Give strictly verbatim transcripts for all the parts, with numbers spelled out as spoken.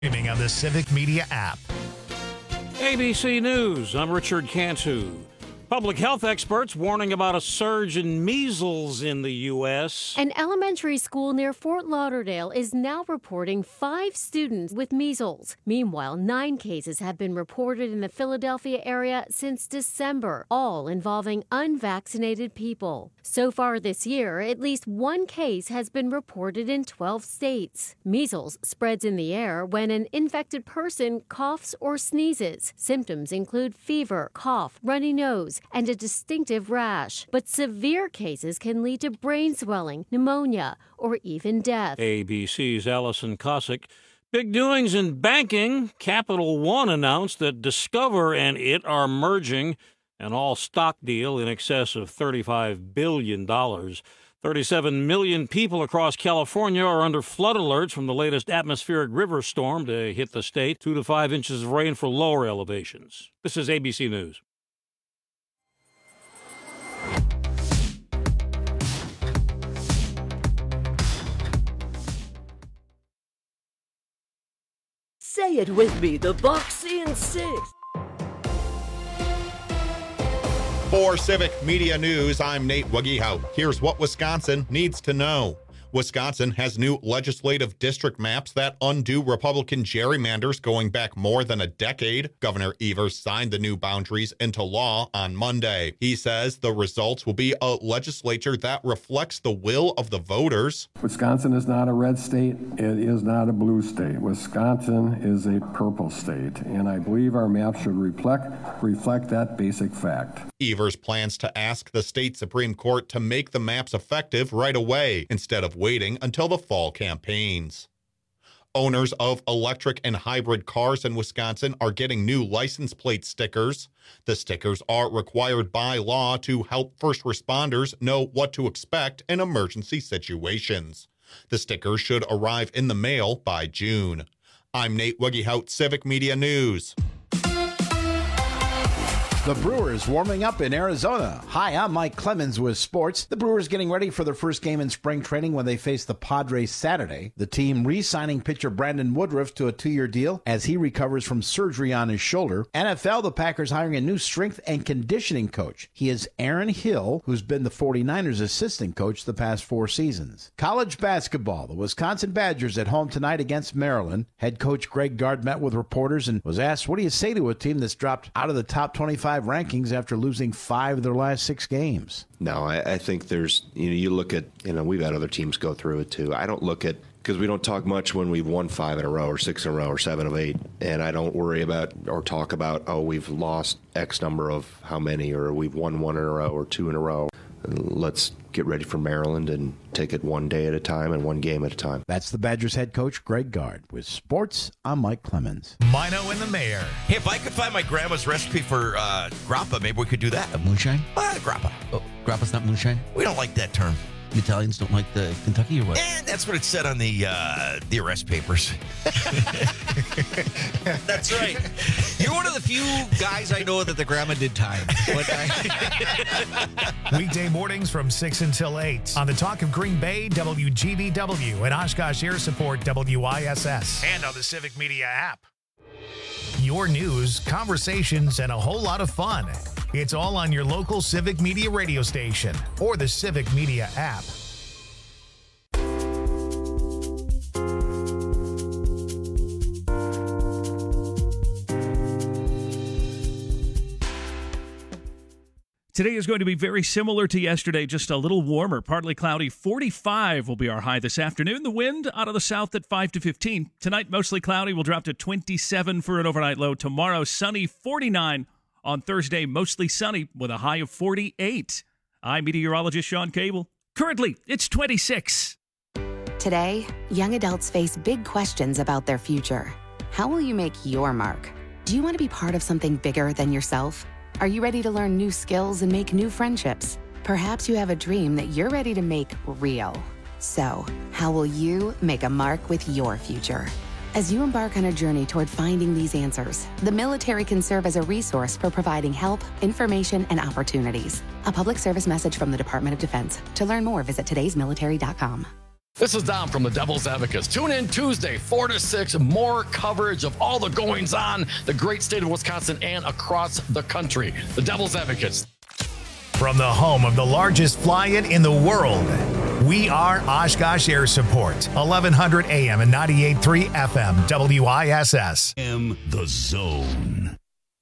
Streaming on the Civic Media app. A B C News, I'm Richard Cantu. Public health experts warning about a surge in measles in the U S An elementary school near Fort Lauderdale is now reporting five students with measles. Meanwhile, nine cases have been reported in the Philadelphia area since December, all involving unvaccinated people. So far this year, at least one case has been reported in twelve states. Measles spreads in the air when an infected person coughs or sneezes. Symptoms include fever, cough, runny nose, and a distinctive rash. But severe cases can lead to brain swelling, pneumonia, or even death. A B C's Allison Cossack. Big doings in banking. Capital One announced that Discover and it are merging, an all-stock deal in excess of thirty-five billion dollars. thirty-seven million people across California are under flood alerts from the latest atmospheric river storm to hit the state. Two to five inches of rain for lower elevations. This is A B C News. Say it with me, the Boxing Six. For Civic Media News, I'm Nate Wuggehout. Here's what Wisconsin needs to know. Wisconsin has new legislative district maps that undo Republican gerrymanders going back more than a decade. Governor Evers signed the new boundaries into law on Monday. He says the results will be a legislature that reflects the will of the voters. Wisconsin is not a red state. It is not a blue state. Wisconsin is a purple state, and I believe our map should reflect, reflect that basic fact. Evers plans to ask the state Supreme Court to make the maps effective right away instead of waiting until the fall campaigns. Owners of electric and hybrid cars in Wisconsin are getting new license plate stickers. The stickers are required by law to help first responders know what to expect in emergency situations. The stickers should arrive in the mail by June. I'm Nate Wuggehout, Civic Media News. The Brewers warming up in Arizona. Hi, I'm Mike Clemens with sports. The Brewers getting ready for their first game in spring training when they face the Padres Saturday. The team re-signing pitcher Brandon Woodruff to a two-year deal as he recovers from surgery on his shoulder. N F L, the Packers hiring a new strength and conditioning coach. He is Aaron Hill, who's been the 49ers assistant coach the past four seasons. College basketball, the Wisconsin Badgers at home tonight against Maryland. Head coach Greg Gard met with reporters and was asked, what do you say to a team that's dropped out of the top twenty-five rankings after losing five of their last six games? No, I, I think there's, you know, you look at, you know, we've had other teams go through it too. I don't look at, because we don't talk much when we've won five in a row or six in a row or seven of eight. And I don't worry about or talk about, oh, we've lost X number of how many, or we've won one in a row or two in a row. Let's get ready for Maryland and take it one day at a time and one game at a time. That's the Badgers head coach, Greg Gard. With sports, I'm Mike Clemens. Mino and the Mayor. Hey, if I could find my grandma's recipe for uh, grappa, maybe we could do that. A moonshine? Uh, grappa. Oh, grappa's not moonshine? We don't like that term. The Italians don't like the Kentucky or what? And that's what it said on the uh, the arrest papers. That's right. You're one of the few guys I know that the grandma did time. I... Weekday mornings from six until eight on the Talk of Green Bay, W G B W, and Oshkosh Air Support, W I S S, and on the Civic Media app. Your news, conversations, and a whole lot of fun. It's all on your local Civic Media radio station or the Civic Media app. Today is going to be very similar to yesterday, just a little warmer. Partly cloudy, forty-five will be our high this afternoon. The wind out of the south at five to fifteen. Tonight, mostly cloudy. We'll drop to twenty-seven for an overnight low. Tomorrow, sunny, forty-nine. On Thursday, mostly sunny with a high of forty-eight. I'm meteorologist Sean Cable. Currently, it's twenty-six. Today, young adults face big questions about their future. How will you make your mark? Do you want to be part of something bigger than yourself? Are you ready to learn new skills and make new friendships? Perhaps you have a dream that you're ready to make real. So, how will you make a mark with your future? As you embark on a journey toward finding these answers, the military can serve as a resource for providing help, information, and opportunities. A public service message from the Department of Defense. To learn more, visit todays military dot com. This is Dom from the Devil's Advocates. Tune in Tuesday, four to six, more coverage of all the goings-on, the great state of Wisconsin and across the country. The Devil's Advocates. From the home of the largest fly-in in the world, we are Oshkosh Air Support, eleven hundred A M and ninety-eight point three F M, W I S S. M The Zone.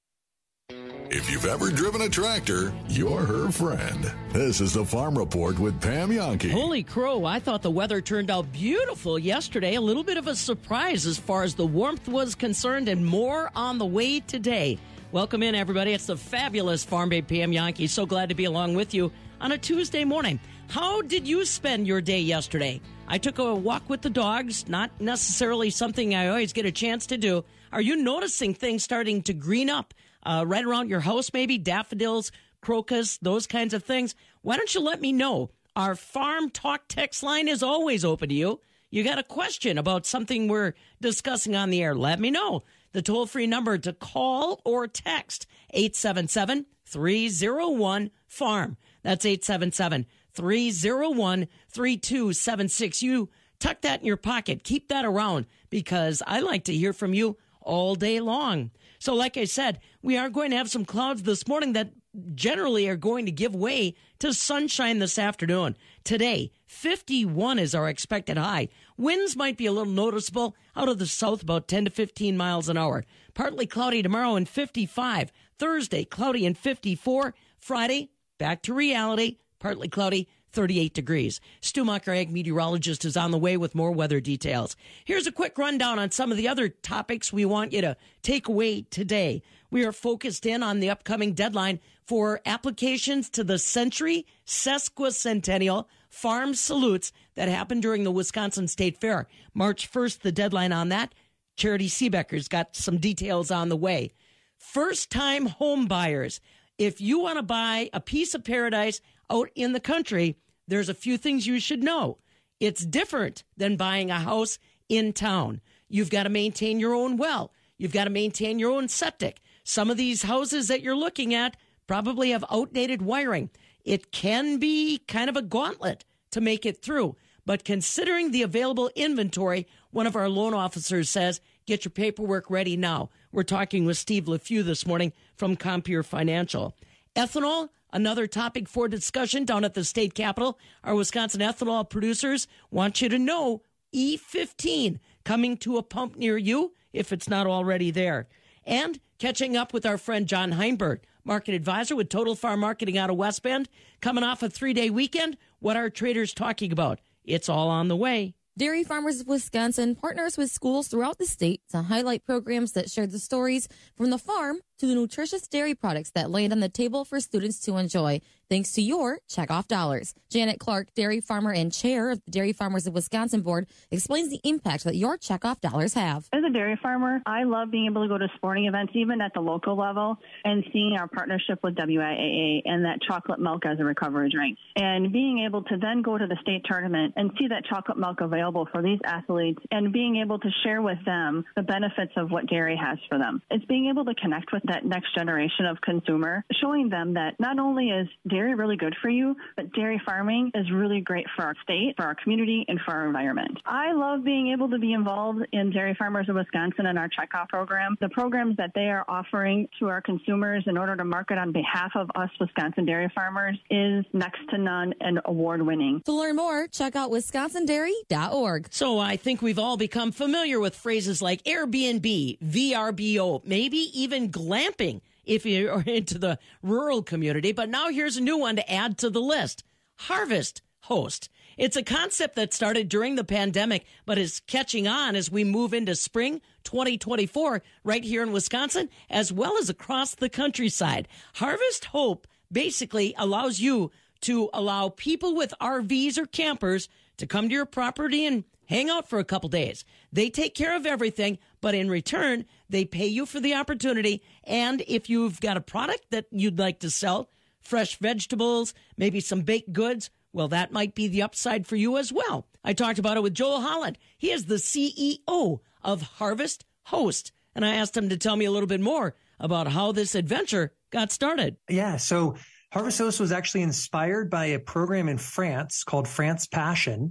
If you've ever driven a tractor, you're her friend. This is the Farm Report with Pam Yonke. Holy crow, I thought the weather turned out beautiful yesterday. A little bit of a surprise as far as the warmth was concerned, and more on the way today. Welcome in, everybody. It's the fabulous Farm Babe Pam Yonke. So glad to be along with you on a Tuesday morning. How did you spend your day yesterday? I took a walk with the dogs, not necessarily something I always get a chance to do. Are you noticing things starting to green up? Uh, right around your house, maybe daffodils, crocus, those kinds of things. Why don't you let me know? Our Farm Talk text line is always open to you. You got a question about something we're discussing on the air, let me know. The toll-free number to call or text, eight seven seven, three oh one, farm. That's eight seven seven, three oh one, three two seven six. You tuck that in your pocket. Keep that around because I like to hear from you all day long. So like I said, we are going to have some clouds this morning that generally are going to give way to sunshine this afternoon. Today, fifty-one is our expected high. Winds might be a little noticeable out of the south, about ten to fifteen miles an hour. Partly cloudy tomorrow and fifty-five. Thursday, cloudy and fifty-four. Friday, back to reality, partly cloudy, thirty-eight degrees. Stu Mucker, ag meteorologist, is on the way with more weather details. Here's a quick rundown on some of the other topics we want you to take away today. We are focused in on the upcoming deadline for applications to the Century Sesquicentennial Farm Salutes that happened during the Wisconsin State Fair. March first, the deadline on that. Charity Seebecker's got some details on the way. First-time home buyers. If you want to buy a piece of paradise out in the country, there's a few things you should know. It's different than buying a house in town. You've got to maintain your own well. You've got to maintain your own septic. Some of these houses that you're looking at probably have outdated wiring. It can be kind of a gauntlet to make it through. But considering the available inventory, one of our loan officers says, get your paperwork ready now. We're talking with Steve LeFew this morning from Compeer Financial. Ethanol, another topic for discussion down at the state capitol. Our Wisconsin ethanol producers want you to know E fifteen coming to a pump near you if it's not already there. And catching up with our friend John Heinberg, market advisor with Total Farm Marketing out of West Bend, coming off a three-day weekend. What are traders talking about? It's all on the way. Dairy Farmers of Wisconsin partners with schools throughout the state to highlight programs that share the stories from the farm to the nutritious dairy products that land on the table for students to enjoy, thanks to your checkoff dollars. Janet Clark, dairy farmer and chair of the Dairy Farmers of Wisconsin board, explains the impact that your checkoff dollars have. As a dairy farmer, I love being able to go to sporting events, even at the local level, and seeing our partnership with W I A A and that chocolate milk as a recovery drink. And being able to then go to the state tournament and see that chocolate milk available for these athletes and being able to share with them the benefits of what dairy has for them. It's being able to connect with that next generation of consumer, showing them that not only is dairy really good for you, but dairy farming is really great for our state, for our community, and for our environment. I love being able to be involved in Dairy Farmers of Wisconsin and our checkoff program. The programs that they are offering to our consumers in order to market on behalf of us Wisconsin dairy farmers is next to none and award-winning. To learn more, check out wisconsin dairy dot org. So I think we've all become familiar with phrases like Airbnb, V R B O, maybe even glamping if you're into the rural community. But now here's a new one to add to the list. Harvest Host. It's a concept that started during the pandemic, but is catching on as we move into spring twenty twenty-four right here in Wisconsin, as well as across the countryside. Harvest Hope basically allows you to allow people with R Vs or campers to come to your property and hang out for a couple days. They take care of everything, but in return, they pay you for the opportunity. And if you've got a product that you'd like to sell, fresh vegetables, maybe some baked goods, well, that might be the upside for you as well. I talked about it with Joel Holland. He is the C E O of Harvest Host, and I asked him to tell me a little bit more about how this adventure got started. Yeah, so Harvest Host was actually inspired by a program in France called France Passion.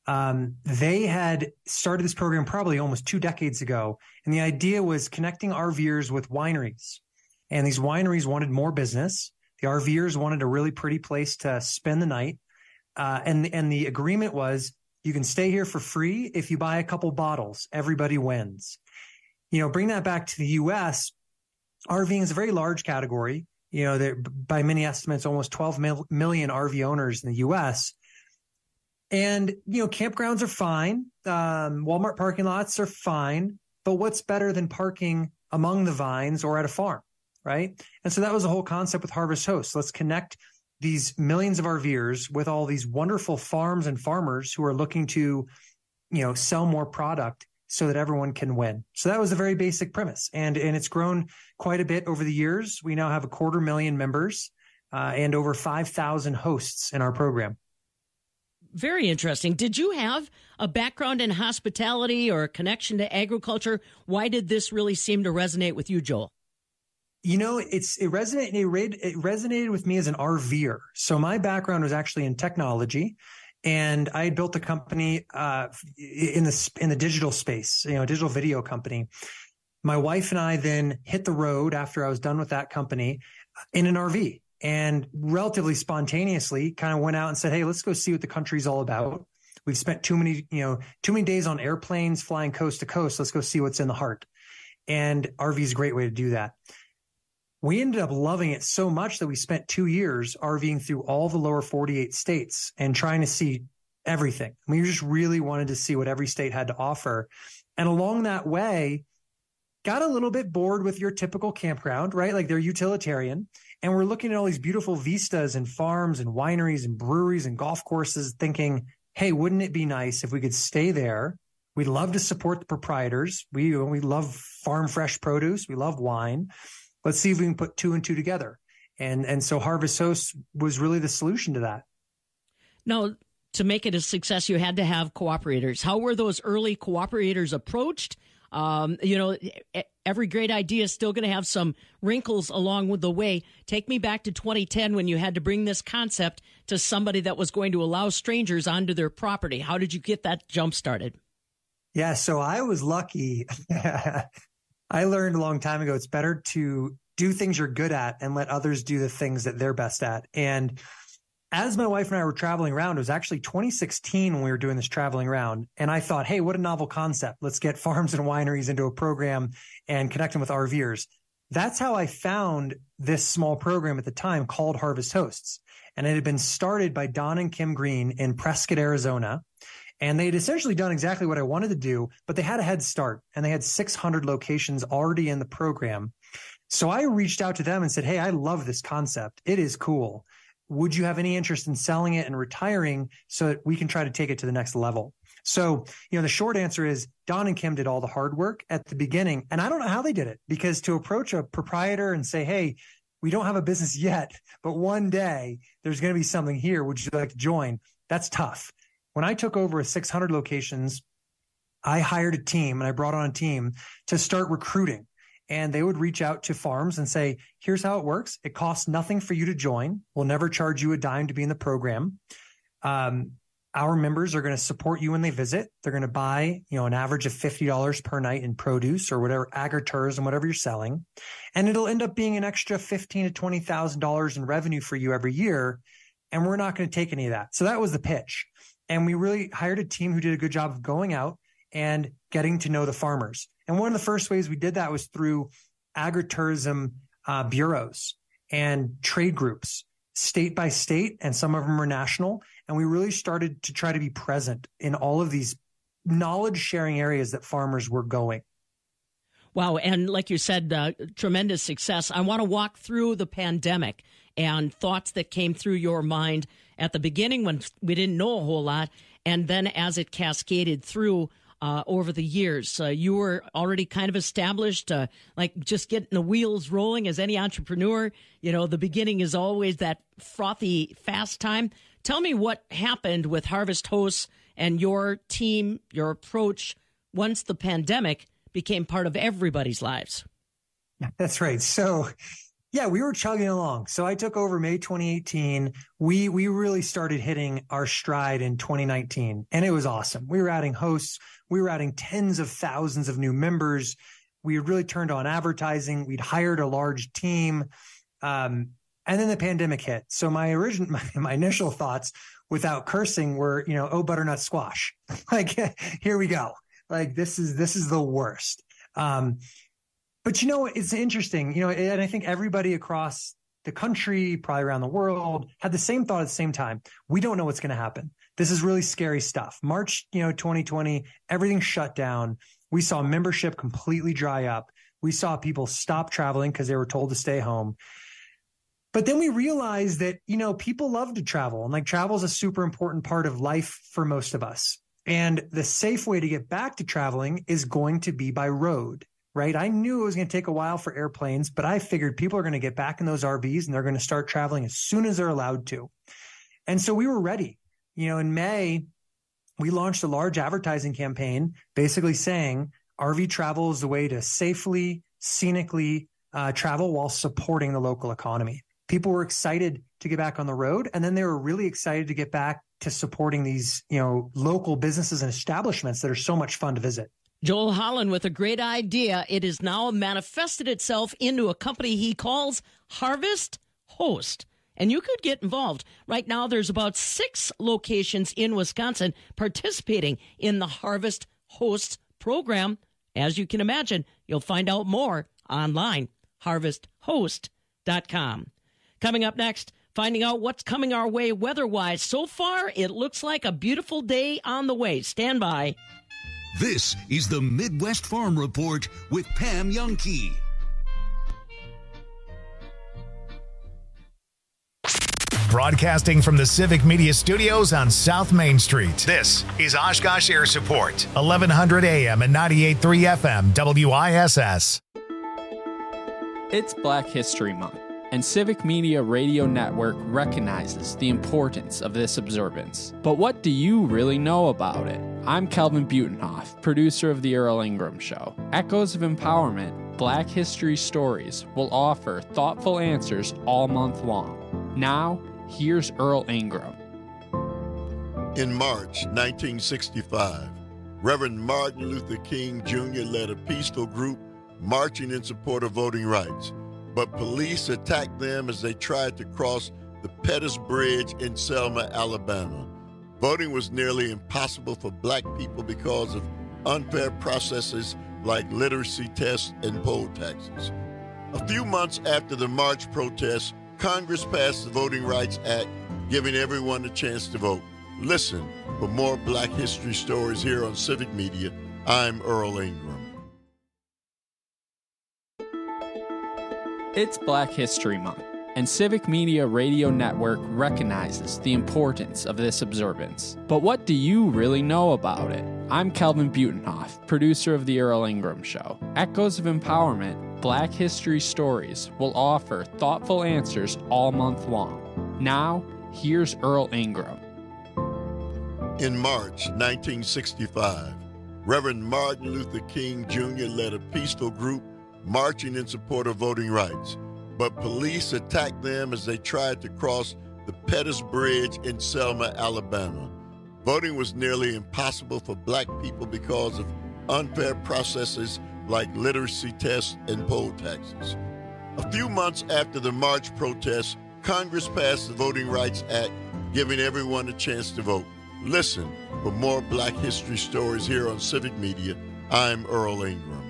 Um, they had started this program probably almost two decades ago. And the idea was connecting RVers with wineries. And these wineries wanted more business. The RVers wanted a really pretty place to spend the night. Uh, and, and the agreement was you can stay here for free if you buy a couple bottles. Everybody wins. You know, bring that back to the U S, RVing is a very large category. You know, there, by many estimates, almost twelve mil- million R V owners in the U S. And, you know, campgrounds are fine. Um, Walmart parking lots are fine. But what's better than parking among the vines or at a farm, right? And so that was the whole concept with Harvest Hosts. Let's connect these millions of RVers with all these wonderful farms and farmers who are looking to, you know, sell more product so that everyone can win. So that was the very basic premise. And, and it's grown quite a bit over the years. We now have a quarter million members uh, and over five thousand hosts in our program. Very interesting. Did you have a background in hospitality or a connection to agriculture? Why did this really seem to resonate with you, Joel? You know, it's it resonated. It, re- it resonated with me as an RVer. So my background was actually in technology, and I had built a company uh, in the in the digital space. You know, a digital video company. My wife and I then hit the road after I was done with that company in an R V. And relatively spontaneously kind of went out and said, hey, let's go see what the country's all about. We've spent too many, you know, too many days on airplanes flying coast to coast. Let's go see what's in the heart. And R V is a great way to do that. We ended up loving it so much that we spent two years RVing through all the lower forty-eight states and trying to see everything. We just really wanted to see what every state had to offer. And along that way, got a little bit bored with your typical campground, right? Like they're utilitarian. And we're looking at all these beautiful vistas and farms and wineries and breweries and golf courses thinking, hey, wouldn't it be nice if we could stay there? We'd love to support the proprietors. We, we love farm fresh produce. We love wine. Let's see if we can put two and two together. And, and so Harvest Hosts was really the solution to that. Now, to make it a success, you had to have cooperators. How were those early cooperators approached? Um, you know, every great idea is still going to have some wrinkles along with the way. Take me back to twenty ten when you had to bring this concept to somebody that was going to allow strangers onto their property. How did you get that jump started? Yeah, so I was lucky. I learned a long time ago, it's better to do things you're good at and let others do the things that they're best at. And as my wife and I were traveling around, it was actually twenty sixteen when we were doing this traveling around. And I thought, hey, what a novel concept. Let's get farms and wineries into a program and connect them with RVers. That's how I found this small program at the time called Harvest Hosts. And it had been started by Don and Kim Green in Prescott, Arizona. And they had essentially done exactly what I wanted to do, but they had a head start and they had six hundred locations already in the program. So I reached out to them and said, hey, I love this concept. It is cool. Would you have any interest in selling it and retiring so that we can try to take it to the next level? So, you know, the short answer is Don and Kim did all the hard work at the beginning. And I don't know how they did it, because to approach a proprietor and say, hey, we don't have a business yet, but one day there's going to be something here. Would you like to join? That's tough. When I took over six hundred locations, I hired a team and I brought on a team to start recruiting. And they would reach out to farms and say, here's how it works. It costs nothing for you to join. We'll never charge you a dime to be in the program. Um, our members are going to support you when they visit. They're going to buy, you know, an average of fifty dollars per night in produce or whatever, agritourism, whatever you're selling. And it'll end up being an extra fifteen thousand to twenty thousand dollars in revenue for you every year. And we're not going to take any of that. So that was the pitch. And we really hired a team who did a good job of going out and getting to know the farmers. And one of the first ways we did that was through agritourism uh, bureaus and trade groups, state by state, and some of them were national. And we really started to try to be present in all of these knowledge sharing areas that farmers were going. Wow. And like you said, uh, tremendous success. I want to walk through the pandemic and thoughts that came through your mind at the beginning when we didn't know a whole lot. And then as it cascaded through Uh, over the years, uh, you were already kind of established, uh, like just getting the wheels rolling as any entrepreneur. You know, the beginning is always that frothy, fast time. Tell me what happened with Harvest Hosts and your team, your approach once the pandemic became part of everybody's lives. That's right. So Yeah, we were chugging along. So I took over May twenty eighteen. We we really started hitting our stride in twenty nineteen, and it was awesome. We were adding hosts. We were adding tens of thousands of new members. We had really turned on advertising. We'd hired a large team. Um, and then the pandemic hit. So my original, my, my initial thoughts without cursing were, you know, oh, butternut squash. Like, here we go. Like, this is, this is the worst. Um, but you know, it's interesting, you know, and I think everybody across the country, probably around the world, had the same thought at the same time. We don't know what's going to happen. This is really scary stuff. March, you know, twenty twenty, everything shut down. We saw membership completely dry up. We saw people stop traveling because they were told to stay home. But then we realized that, you know, people love to travel, and like travel is a super important part of life for most of us. And the safe way to get back to traveling is going to be by road, right? I knew it was going to take a while for airplanes, but I figured people are going to get back in those R Vs and they're going to start traveling as soon as they're allowed to. And so we were ready. You know, in May, we launched a large advertising campaign basically saying R V travel is the way to safely, scenically uh, travel while supporting the local economy. People were excited to get back on the road, and then they were really excited to get back to supporting these, you know, local businesses and establishments that are so much fun to visit. Joel Holland with a great idea. It has now manifested itself into a company he calls Harvest Host. And you could get involved. Right now, there's about six locations in Wisconsin participating in the Harvest Host program. As you can imagine, you'll find out more online, harvest host dot com. Coming up next, finding out what's coming our way weather-wise. So far, it looks like a beautiful day on the way. Stand by. This is the Midwest Farm Report with Pam Youngkey. Broadcasting from the Civic Media Studios on South Main Street. This is Oshkosh Air Support, eleven hundred A M and ninety-eight point three F M, W I S S. It's Black History Month, and Civic Media Radio Network recognizes the importance of this observance. But what do you really know about it? I'm Kelvin Butenhoff, producer of The Earl Ingram Show. Echoes of Empowerment, Black History Stories will offer thoughtful answers all month long. Now, here's Earl Ingram. In March nineteen sixty-five, Reverend Martin Luther King Junior led a peaceful group marching in support of voting rights, but police attacked them as they tried to cross the Pettus Bridge in Selma, Alabama. Voting was nearly impossible for black people because of unfair processes like literacy tests and poll taxes. A few months after the march protests, Congress passed the Voting Rights Act, giving everyone a chance to vote. Listen for more Black history stories here on Civic Media. I'm Earl Ingram. It's Black History Month, and Civic Media Radio Network recognizes the importance of this observance. But what do you really know about it? I'm Kelvin Butenhoff, producer of The Earl Ingram Show. Echoes of Empowerment, Black History Stories will offer thoughtful answers all month long. Now, here's Earl Ingram. In March nineteen sixty-five, Reverend Martin Luther King Junior led a peaceful group marching in support of voting rights, but police attacked them as they tried to cross the Pettus Bridge in Selma, Alabama. Voting was nearly impossible for black people because of unfair processes like literacy tests and poll taxes. A few months after the march protests, Congress passed the Voting Rights Act, giving everyone a chance to vote. Listen for more Black history stories here on Civic Media. I'm Earl Ingram.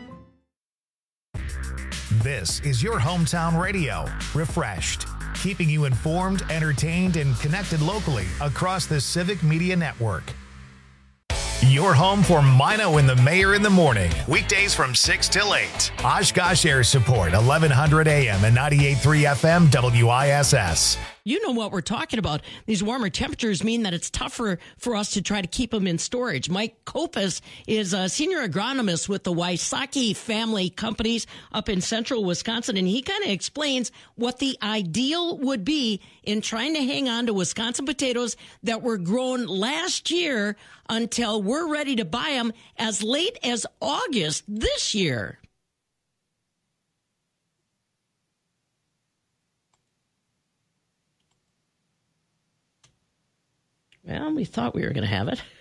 This is your hometown radio, refreshed, keeping you informed, entertained, and connected locally across the Civic Media Network. Your home for Mino and the Mayor in the morning. Weekdays from six till eight. Oshkosh Air Support, eleven hundred A M and ninety-eight point three F M, W I S S. You know what we're talking about. These warmer temperatures mean that it's tougher for us to try to keep them in storage. Mike Kopis is a senior agronomist with the Wysocki family companies up in central Wisconsin, and he kind of explains what the ideal would be in trying to hang on to Wisconsin potatoes that were grown last year until we're ready to buy them as late as August this year. Well, we thought we were going to have it.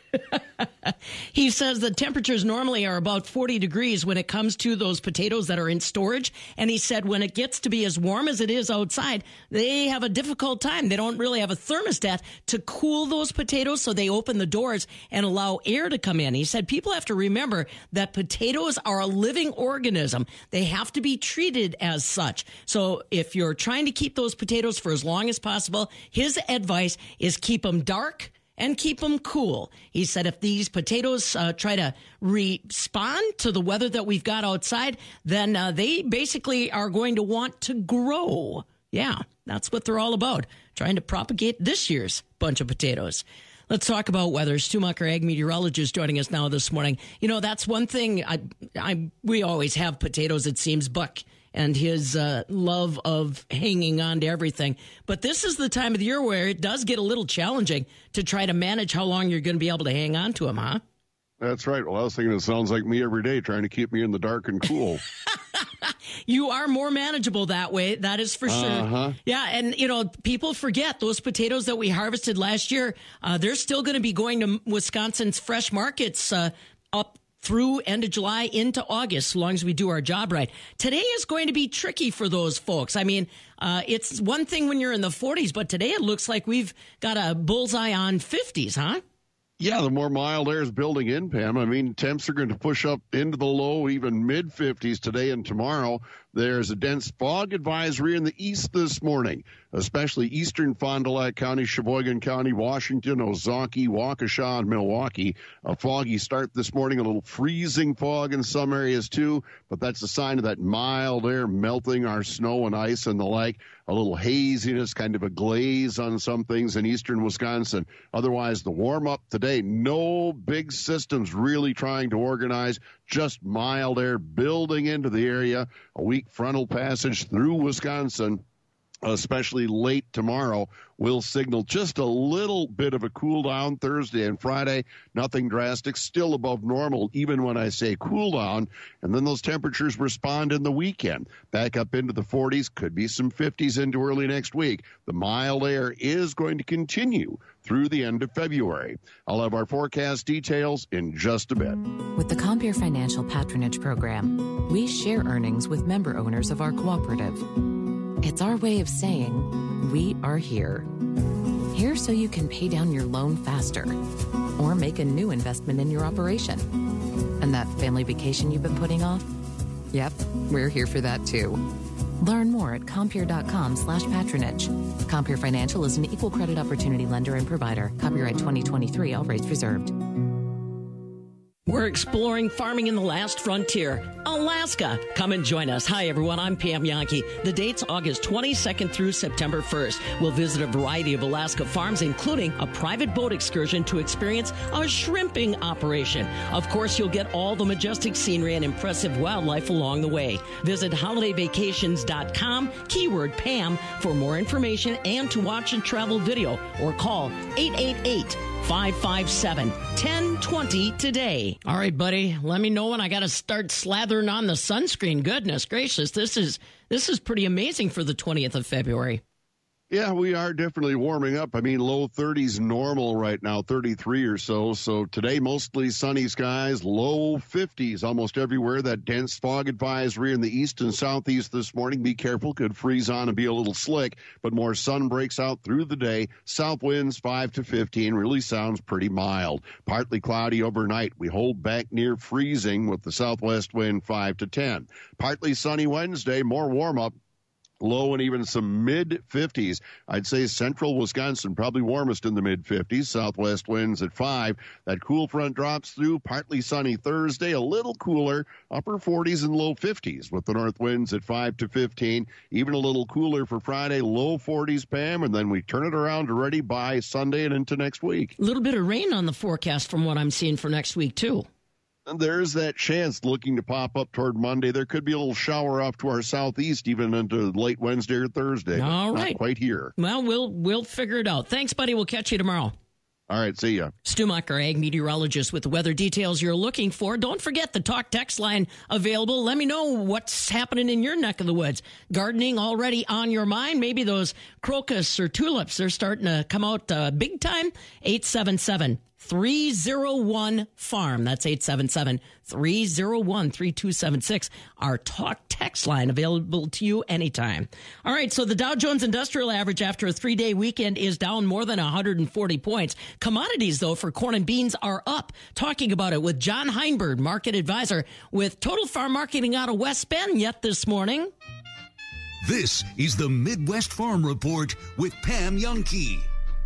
He says the temperatures normally are about forty degrees when it comes to those potatoes that are in storage. And he said when it gets to be as warm as it is outside, they have a difficult time. They don't really have a thermostat to cool those potatoes, so they open the doors and allow air to come in. He said people have to remember that potatoes are a living organism. They have to be treated as such. So if you're trying to keep those potatoes for as long as possible, his advice is keep them dark and keep them cool. He said if these potatoes uh, try to respond to the weather that we've got outside, then uh, they basically are going to want to grow. Yeah, that's what they're all about, trying to propagate this year's bunch of potatoes. Let's talk about weather. Stu Mucker, ag meteorologist, joining us now this morning. You know, that's one thing. I, I, we always have potatoes, it seems, Buck and his uh, love of hanging on to everything. But this is the time of the year where it does get a little challenging to try to manage how long you're going to be able to hang on to them, huh? That's right. Well, I was thinking it sounds like me every day trying to keep me in the dark and cool. You are more manageable that way. That is for sure. Uh-huh. Yeah. And, you know, people forget those potatoes that we harvested last year. Uh, they're still going to be going to Wisconsin's fresh markets uh, up through end of July into August, as long as we do our job right. Today is going to be tricky for those folks. I mean, uh, it's one thing when you're in the forties, but today it looks like we've got a bullseye on fifties, huh? Yeah, the more mild air is building in, Pam. I mean, temps are going to push up into the low, even mid-fifties today and tomorrow. There's a dense fog advisory in the east this morning, especially eastern Fond du Lac County, Sheboygan County, Washington, Ozaukee, Waukesha, and Milwaukee. A foggy start this morning, a little freezing fog in some areas too, but that's a sign of that mild air melting our snow and ice and the like. A little haziness, kind of a glaze on some things in eastern Wisconsin. Otherwise, the warm-up today, no big systems really trying to organize, just mild air building into the area. A weak frontal passage through Wisconsin, especially late tomorrow, will signal just a little bit of a cool down Thursday and Friday. Nothing drastic, still above normal, even when I say cool down. And then those temperatures respond in the weekend. Back up into the forties, could be some fifties into early next week. The mild air is going to continue through the end of February. I'll have our forecast details in just a bit. With the Compeer Financial Patronage Program, we share earnings with member owners of our cooperative. It's our way of saying, we are here. Here so you can pay down your loan faster or make a new investment in your operation. And that family vacation you've been putting off? Yep, we're here for that too. Learn more at Compeer.com slash patronage. Compeer Financial is an equal credit opportunity lender and provider. Copyright twenty twenty-three, all rights reserved. We're exploring farming in the last frontier, Alaska. Come and join us. Hi, everyone. I'm Pam Yankee. The date's August twenty-second through September first. We'll visit a variety of Alaska farms, including a private boat excursion to experience a shrimping operation. Of course, you'll get all the majestic scenery and impressive wildlife along the way. Visit holiday vacations dot com, keyword Pam, for more information and to watch a travel video, or call eight eight eight, five five seven, one zero two zero today. All right, buddy, let me know when I got to start slathering on the sunscreen. Goodness gracious, this is this is pretty amazing for the twentieth of February. Yeah, we are definitely warming up. I mean, low thirties normal right now, thirty-three or so. So today, mostly sunny skies, low fifties almost everywhere. That dense fog advisory in the east and southeast this morning. Be careful, could freeze on and be a little slick, but more sun breaks out through the day. South winds five to fifteen, really sounds pretty mild. Partly cloudy overnight. We hold back near freezing with the southwest wind five to ten. Partly sunny Wednesday, more warm up. Low and even some mid-fifties. I'd say central Wisconsin probably warmest in the mid-fifties. Southwest winds at five. That cool front drops through. Partly sunny Thursday, a little cooler. Upper forties and low fifties with the north winds at five to fifteen. Even a little cooler for Friday, low forties, Pam. And then we turn it around already by Sunday and into next week. A little bit of rain on the forecast from what I'm seeing for next week, too. There's that chance looking to pop up toward Monday. There could be a little shower off to our southeast, even into late Wednesday or Thursday. All right. Not quite here. Well, we'll we'll figure it out. Thanks, buddy. We'll catch you tomorrow. All right, see ya. Stumacher, ag meteorologist with the weather details you're looking for. Don't forget the talk text line available. Let me know what's happening in your neck of the woods. Gardening already on your mind? Maybe those crocus or tulips, they're starting to come out uh, big time. eight seven seven, three oh one, farm. That's eight seven seven, three oh one, three two seven six. Our talk text line available to you anytime. All right, so the Dow Jones Industrial Average after a three-day weekend is down more than one hundred forty points. Commodities, though, for corn and beans are up. Talking about it with John Heinberg, market advisor with Total Farm Marketing out of West Bend yet this morning. This is the Midwest Farm Report with Pam Youngkey.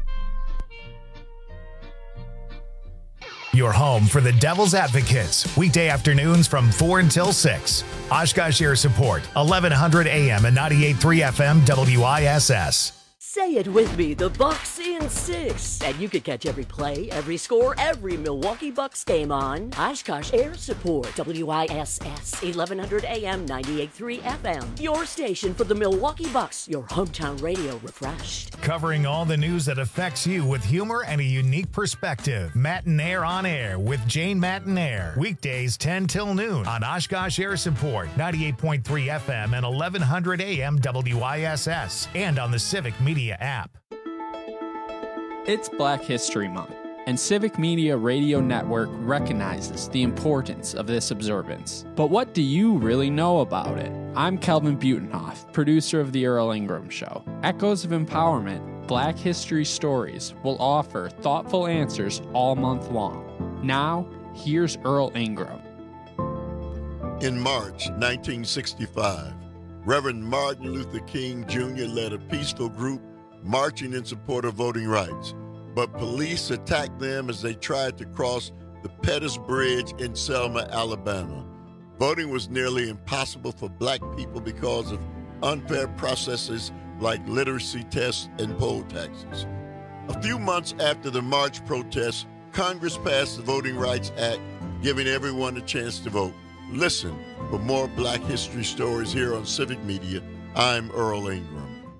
Your home for the Devil's Advocates, weekday afternoons from four until six. Oshkosh Air Support, eleven hundred A M and ninety-eight point three F M W I S S. Say it with me, the Bucks in six. And you can catch every play, every score, every Milwaukee Bucks game on Oshkosh Air Support, W I S S, eleven hundred A M, ninety-eight point three F M. Your station for the Milwaukee Bucks, your hometown radio refreshed. Covering all the news that affects you with humor and a unique perspective. Matinaire on Air with Jane Matinaire. Weekdays ten till noon on Oshkosh Air Support, ninety-eight point three F M and eleven hundred A M W I S S. And on the Civic Media app. It's Black History Month, and Civic Media Radio Network recognizes the importance of this observance. But what do you really know about it? I'm Kelvin Butenhoff, producer of The Earl Ingram Show. Echoes of Empowerment, Black History Stories will offer thoughtful answers all month long. Now, here's Earl Ingram. In March nineteen sixty-five, Reverend Martin Luther King Junior led a peaceful group marching in support of voting rights, but police attacked them as they tried to cross the Pettus Bridge in Selma, Alabama. Voting was nearly impossible for black people because of unfair processes like literacy tests and poll taxes. A few months after the march protests, Congress passed the Voting Rights Act, giving everyone a chance to vote. Listen for more Black History Stories here on Civic Media. I'm Earl Ingram.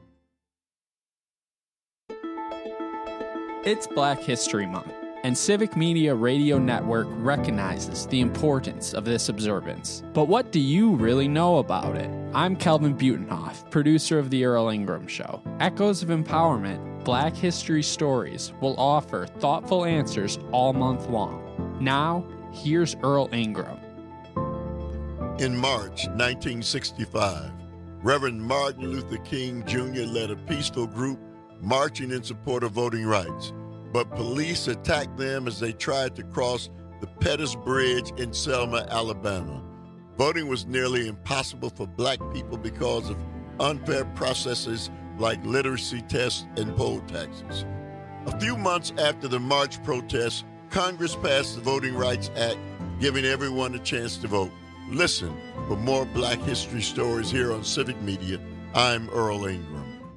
It's Black History Month, and Civic Media Radio Network recognizes the importance of this observance. But what do you really know about it? I'm Kelvin Butenhoff, producer of The Earl Ingram Show. Echoes of Empowerment, Black History Stories will offer thoughtful answers all month long. Now, here's Earl Ingram. In March nineteen sixty-five, Reverend Martin Luther King Junior led a peaceful group marching in support of voting rights, but police attacked them as they tried to cross the Pettus Bridge in Selma, Alabama. Voting was nearly impossible for black people because of unfair processes like literacy tests and poll taxes. A few months after the march protests, Congress passed the Voting Rights Act, giving everyone a chance to vote. Listen for more Black History Stories here on Civic Media. I'm Earl Ingram.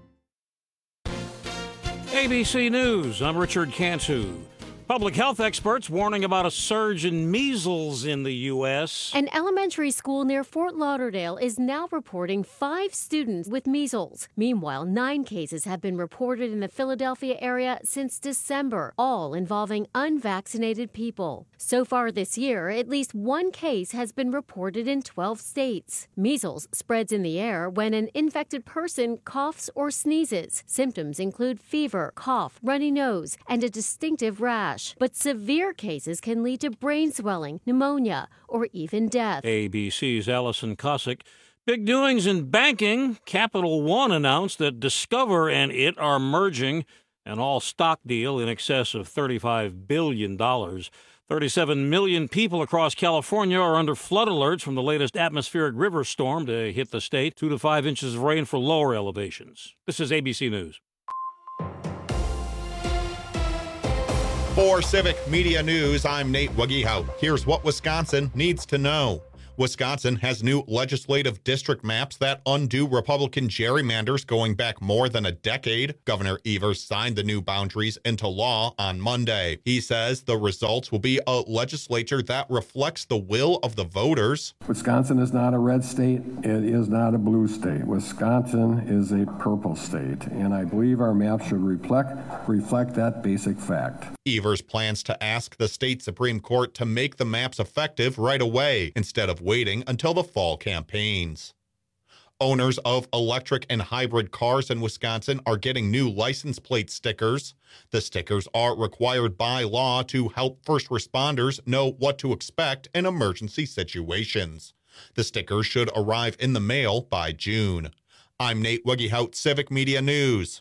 A B C News, I'm Richard Cantu. Public health experts warning about a surge in measles in the U S An elementary school near Fort Lauderdale is now reporting five students with measles. Meanwhile, nine cases have been reported in the Philadelphia area since December, all involving unvaccinated people. So far this year, at least one case has been reported in twelve states. Measles spreads in the air when an infected person coughs or sneezes. Symptoms include fever, cough, runny nose, and a distinctive rash. But severe cases can lead to brain swelling, pneumonia, or even death. A B C's Allison Cossack. Big doings in banking. Capital One announced that Discover and it are merging, an all-stock deal in excess of thirty-five billion dollars. thirty-seven million people across California are under flood alerts from the latest atmospheric river storm to hit the state. Two to five inches of rain for lower elevations. This is A B C News. For Civic Media News, I'm Nate Wagiho. Here's what Wisconsin needs to know. Wisconsin has new legislative district maps that undo Republican gerrymanders going back more than a decade. Governor Evers signed the new boundaries into law on Monday. He says the results will be a legislature that reflects the will of the voters. Wisconsin is not a red state. It is not a blue state. Wisconsin is a purple state, and I believe our map should reflect, reflect that basic fact. Evers plans to ask the state Supreme Court to make the maps effective right away instead of waiting until the fall campaigns. Owners of electric and hybrid cars in Wisconsin are getting new license plate stickers. The stickers are required by law to help first responders know what to expect in emergency situations. The stickers should arrive in the mail by June. I'm Nate Wegehout, Civic Media News.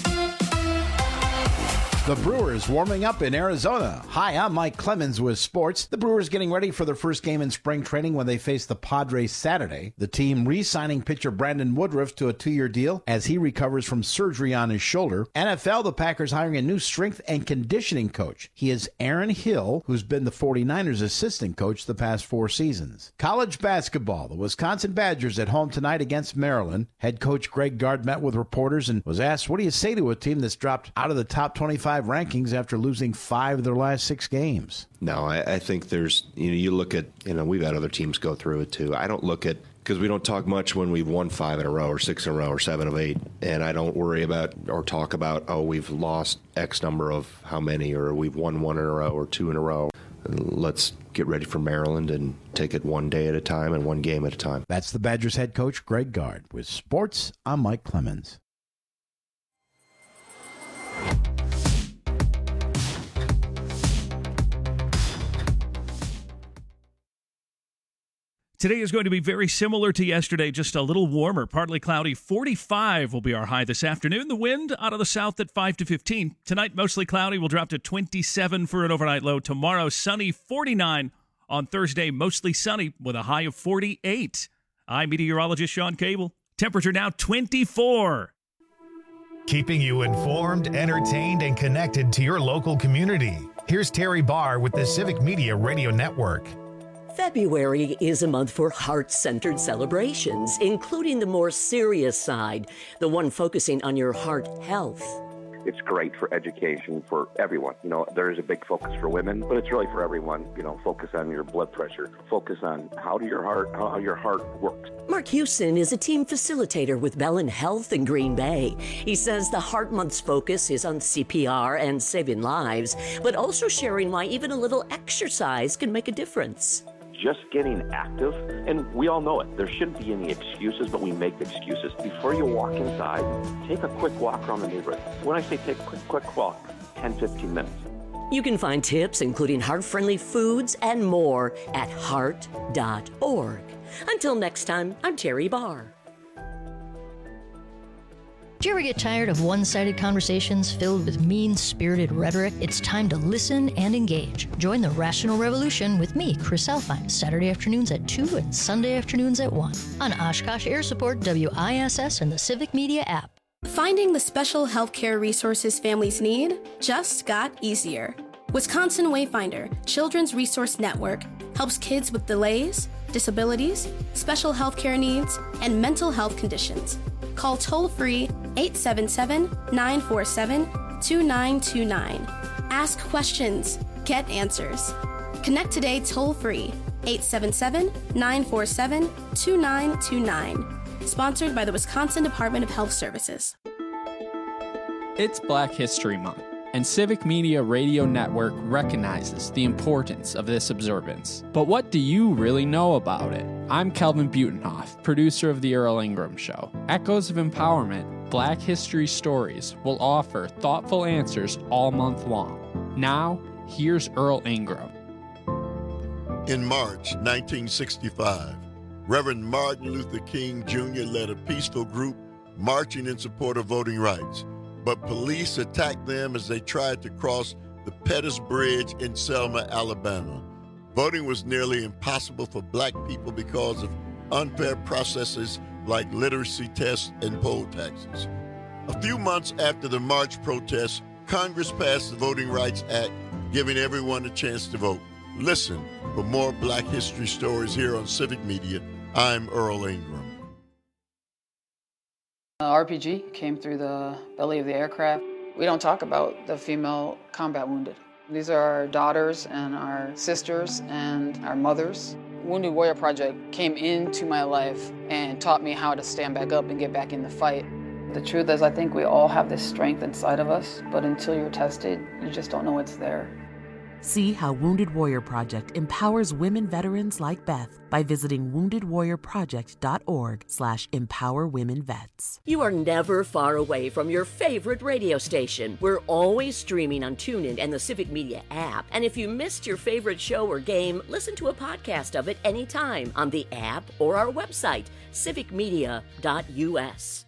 The Brewers warming up in Arizona. Hi, I'm Mike Clemens with sports. The Brewers getting ready for their first game in spring training when they face the Padres Saturday. The team re-signing pitcher Brandon Woodruff to a two-year deal as he recovers from surgery on his shoulder. N F L, the Packers hiring a new strength and conditioning coach. He is Aaron Hill, who's been the forty-niners assistant coach the past four seasons. College basketball, the Wisconsin Badgers at home tonight against Maryland. Head coach Greg Gard met with reporters and was asked, what do you say to a team that's dropped out of the top twenty-five rankings after losing five of their last six games? No, I, I think there's, you know, you look at, you know, we've had other teams go through it too. I don't look at, because we don't talk much when we've won five in a row or six in a row or seven of eight. And I don't worry about or talk about, oh, we've lost X number of how many, or we've won one in a row or two in a row. Let's get ready for Maryland and take it one day at a time and one game at a time. That's the Badgers head coach Greg Gard. With sports, I'm Mike Clemens. Today is going to be very similar to yesterday, just a little warmer. Partly cloudy. forty-five will be our high this afternoon. The wind out of the south at five to fifteen. Tonight, mostly cloudy. We'll drop to twenty-seven for an overnight low. Tomorrow, sunny, forty-nine. On Thursday, mostly sunny with a high of forty-eight. I'm meteorologist Sean Cable. Temperature now twenty-four. Keeping you informed, entertained, and connected to your local community. Here's Terry Barr with the Civic Media Radio Network. February is a month for heart-centered celebrations, including the more serious side, the one focusing on your heart health. It's great for education for everyone. You know, there is a big focus for women, but it's really for everyone. You know, focus on your blood pressure, focus on how do your heart, how your heart works. Mark Hewson is a team facilitator with Bellin Health in Green Bay. He says the Heart Month's focus is on C P R and saving lives, but also sharing why even a little exercise can make a difference. Just getting active, and we all know it. There shouldn't be any excuses, but we make excuses. Before you walk inside, take a quick walk around the neighborhood. When I say take a quick, quick walk, ten, fifteen minutes. You can find tips, including heart-friendly foods and more, at heart dot org. Until next time, I'm Terry Barr. Do you ever get tired of one-sided conversations filled with mean-spirited rhetoric? It's time to listen and engage. Join the Rational Revolution with me, Chris Alfine, Saturday afternoons at two and Sunday afternoons at one on Oshkosh Air Support, W I S S, and the Civic Media app. Finding the special healthcare resources families need just got easier. Wisconsin Wayfinder, Children's Resource Network, helps kids with delays, disabilities, special healthcare needs, and mental health conditions. Call toll-free eight seven seven, nine four seven, two nine two nine. Ask questions. Get answers. Connect today toll-free eight seven seven, nine four seven, two nine two nine. Sponsored by the Wisconsin Department of Health Services. It's Black History Month, and Civic Media Radio Network recognizes the importance of this observance. But what do you really know about it? I'm Kelvin Butenhoff, producer of The Earl Ingram Show. Echoes of Empowerment, Black History Stories will offer thoughtful answers all month long. Now, here's Earl Ingram. In March nineteen sixty-five, Reverend Martin Luther King Junior led a peaceful group marching in support of voting rights, but police attacked them as they tried to cross the Pettus Bridge in Selma, Alabama. Voting was nearly impossible for black people because of unfair processes like literacy tests and poll taxes. A few months after the march protests, Congress passed the Voting Rights Act, giving everyone a chance to vote. Listen, For more Black History Stories here on Civic Media, I'm Earl Ingram. Uh, R P G came through the belly of the aircraft. We don't talk about the female combat wounded. These are our daughters and our sisters and our mothers. Wounded Warrior Project came into my life and taught me how to stand back up and get back in the fight. The truth is, I think we all have this strength inside of us, but until you're tested, you just don't know it's there. See how Wounded Warrior Project empowers women veterans like Beth by visiting wounded warrior project dot org slash empower women vets. You are never far away from your favorite radio station. We're always streaming on TuneIn and the Civic Media app. And if you missed your favorite show or game, listen to a podcast of it anytime on the app or our website, civic media dot u s.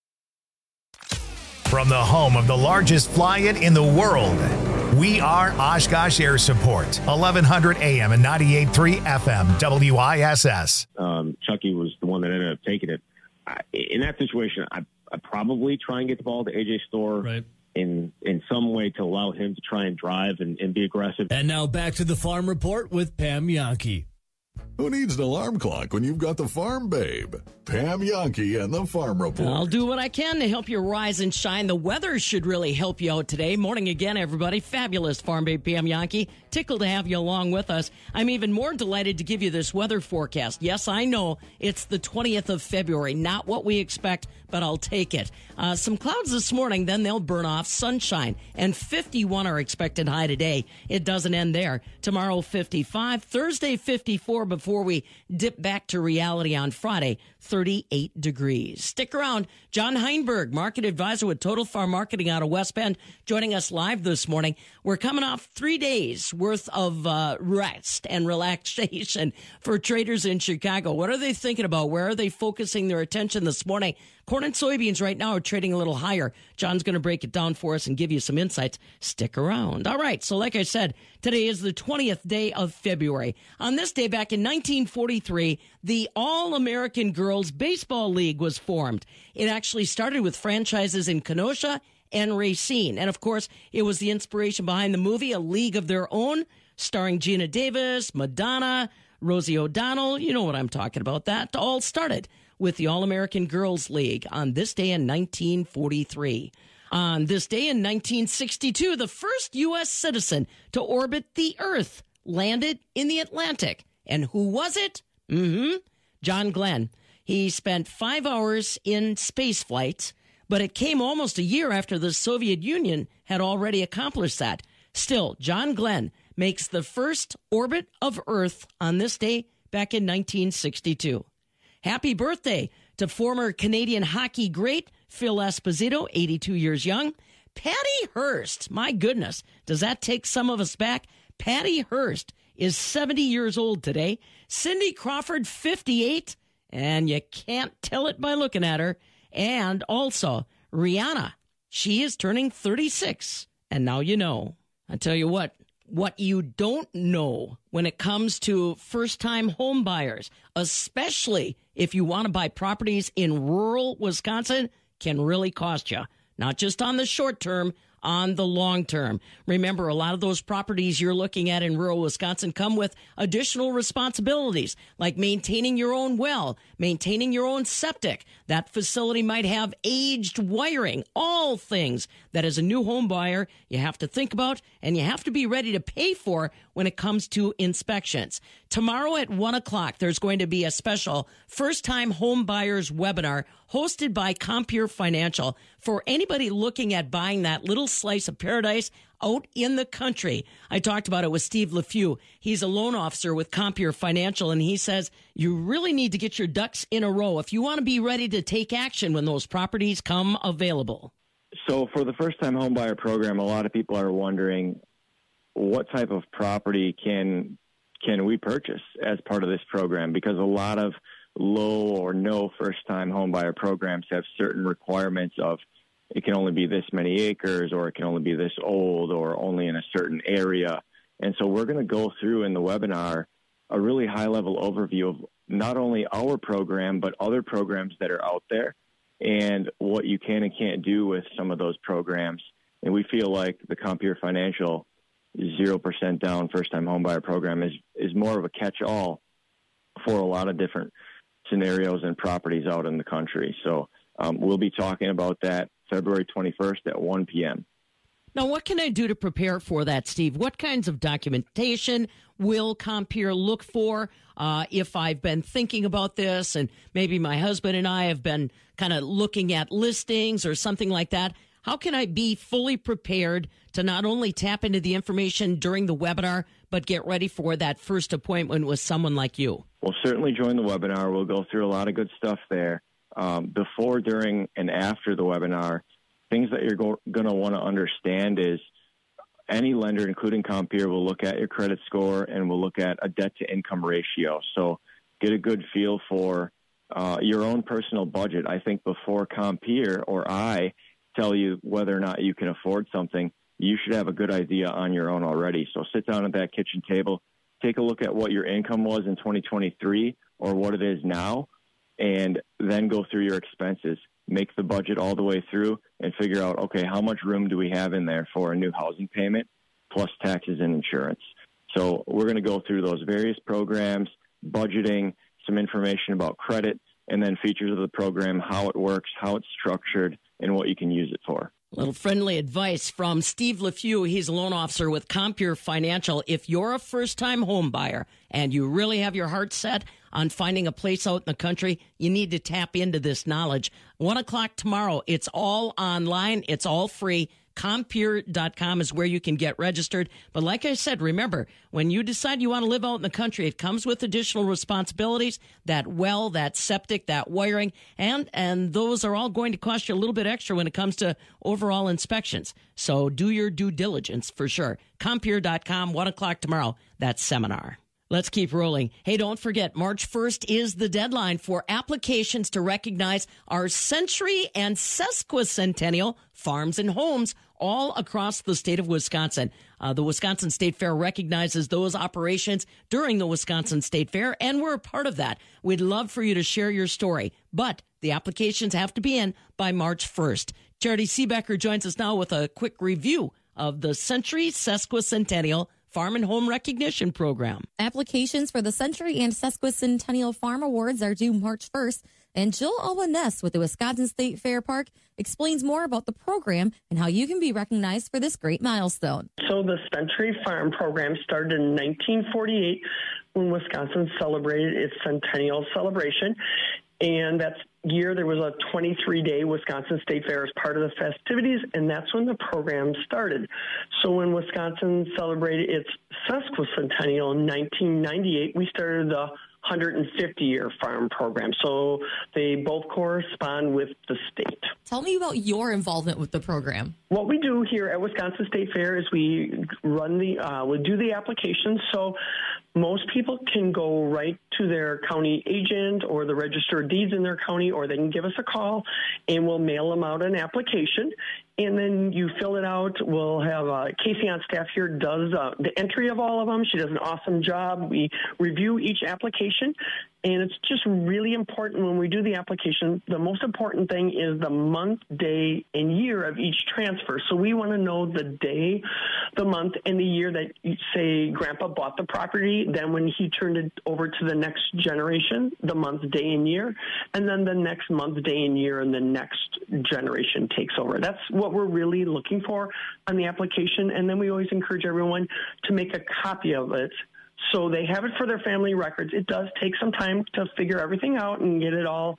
From the home of the largest fly-in in the world, we are Oshkosh Air Support, eleven hundred A M and ninety-eight point three F M, W I S S. Um, Chucky was the one that ended up taking it. I, in that situation, I I'd probably try and get the ball to A J Storr right. in in some way to allow him to try and drive and, and be aggressive. And now back to the Farm Report with Pam Yankee. Who needs an alarm clock when you've got the Farm Babe? Pam Yankee and the Farm Report. I'll do what I can to help you rise and shine. The weather should really help you out today. Morning again, everybody. Fabulous Farm Babe Pam Yankee. Tickled to have you along with us. I'm even more delighted to give you this weather forecast. Yes, I know it's the twentieth of February. Not what we expect, but I'll take it. Uh, some clouds this morning, then they'll burn off. Sunshine, and fifty-one are expected high today. It doesn't end there. Tomorrow, fifty-five. Thursday, fifty-four before we dip back to reality on Friday, thirty-eight degrees. Stick around. John Heinberg, market advisor with Total Farm Marketing out of West Bend, joining us live this morning. We're coming off three days worth of uh, rest and relaxation for traders in Chicago. What are they thinking about? Where are they focusing their attention this morning? Corn and soybeans right now are trading a little higher. John's going to break it down for us and give you some insights. Stick around. All right, so like I said, today is the twentieth day of February. On this day back in nineteen forty-three, the All-American Girls Baseball League was formed. It actually started with franchises in Kenosha and Racine. And, of course, it was the inspiration behind the movie A League of Their Own, starring Gina Davis, Madonna, Rosie O'Donnell. You know what I'm talking about. That all started with the All-American Girls League on this day in nineteen forty-three. On this day in nineteen sixty-two, the first U S citizen to orbit the Earth landed in the Atlantic. And who was it? Mm-hmm. John Glenn. He spent five hours in space flights, but it came almost a year after the Soviet Union had already accomplished that. Still, John Glenn makes the first orbit of Earth on this day back in nineteen sixty-two. Happy birthday to former Canadian hockey great Phil Esposito, eighty-two years young. Patty Hearst, my goodness, does that take some of us back? Patty Hearst is seventy years old today. Cindy Crawford, fifty-eight, and you can't tell it by looking at her. And also, Rihanna, she is turning thirty-six, and now you know. I tell you what, what you don't know when it comes to first-time home buyers, especially if you want to buy properties in rural Wisconsin, can really cost you. Not just on the short term, on the long term. Remember, a lot of those properties you're looking at in rural Wisconsin come with additional responsibilities, like maintaining your own well, maintaining your own septic. That facility might have aged wiring, all things that as a new home buyer you have to think about and you have to be ready to pay for when it comes to inspections. Tomorrow at one o'clock, there's going to be a special first-time home buyers webinar hosted by Compeer Financial for anybody looking at buying that little slice of paradise out in the country. I talked about it with Steve LeFew. He's a loan officer with Compeer Financial, and he says you really need to get your ducks in a row if you want to be ready to take action when those properties come available. So for the first-time homebuyer program, a lot of people are wondering what type of property can can we purchase as part of this program, because a lot of low or no first-time homebuyer programs have certain requirements of it can only be this many acres, or it can only be this old, or only in a certain area. And so we're going to go through in the webinar a really high-level overview of not only our program, but other programs that are out there and what you can and can't do with some of those programs. And we feel like the Compeer Financial zero percent down first-time homebuyer program is, is more of a catch-all for a lot of different scenarios and properties out in the country. So um, we'll be talking about that February twenty-first at one p.m. Now, what can I do to prepare for that, Steve? What kinds of documentation will Compeer look for? Uh, if I've been thinking about this and maybe my husband and I have been kind of looking at listings or something like that, how can I be fully prepared to not only tap into the information during the webinar, but get ready for that first appointment with someone like you? Well, certainly join the webinar. We'll go through a lot of good stuff there. Um, before, during, and after the webinar, things that you're go- going to want to understand is any lender, including Compeer, will look at your credit score and will look at a debt-to-income ratio. So get a good feel for uh, your own personal budget. I think before Compeer or I tell you whether or not you can afford something, you should have a good idea on your own already. So sit down at that kitchen table, take a look at what your income was in twenty twenty-three or what it is now, and then go through your expenses. Make the budget all the way through and figure out, okay, how much room do we have in there for a new housing payment plus taxes and insurance? So we're going to go through those various programs, budgeting, some information about credit, and then features of the program, how it works, how it's structured, and what you can use it for. A little friendly advice from Steve LeFew. He's a loan officer with Compeer Financial. If you're a first-time home buyer and you really have your heart set on finding a place out in the country, you need to tap into this knowledge. One o'clock tomorrow. It's all online. It's all free. Compeer dot com is where you can get registered. But like I said, remember, when you decide you want to live out in the country, it comes with additional responsibilities, that well, that septic, that wiring, and and those are all going to cost you a little bit extra when it comes to overall inspections. So do your due diligence for sure. Compeer dot com, one o'clock tomorrow, that seminar. Let's keep rolling. Hey, don't forget, March first is the deadline for applications to recognize our century and sesquicentennial farms and homes all across the state of Wisconsin. Uh, the Wisconsin State Fair recognizes those operations during the Wisconsin State Fair, and we're a part of that. We'd love for you to share your story, but the applications have to be in by March first. Charity Seebecker joins us now with a quick review of the Century Sesquicentennial Farm and Home Recognition Program. Applications for the Century and Sesquicentennial Farm Awards are due March first, and Jill Albanese with the Wisconsin State Fair Park explains more about the program and how you can be recognized for this great milestone. So the Century Farm Program started in nineteen forty-eight when Wisconsin celebrated its centennial celebration. And that year, there was a twenty-three day Wisconsin State Fair as part of the festivities, and that's when the program started. So when Wisconsin celebrated its sesquicentennial in nineteen ninety-eight, we started the one hundred fifty year farm program. So they both correspond with the state. Tell me about your involvement with the program. What we do here at Wisconsin State Fair is we run the, uh, we do the applications. So most people can go right to their county agent or the register of deeds in their county, or they can give us a call and we'll mail them out an application. And then you fill it out. We'll have uh, Casey on staff here does uh, the entry of all of them. She does an awesome job. We review each application, and it's just really important when we do the application. The most important thing is the month, day, and year of each transfer. So we want to know the day, the month, and the year that, say, Grandpa bought the property, then when he turned it over to the next generation, the month, day, and year, and then the next month, day, and year, and the next generation takes over. That's what we're really looking for on the application. And then we always encourage everyone to make a copy of it so they have it for their family records. It does take some time to figure everything out and get it all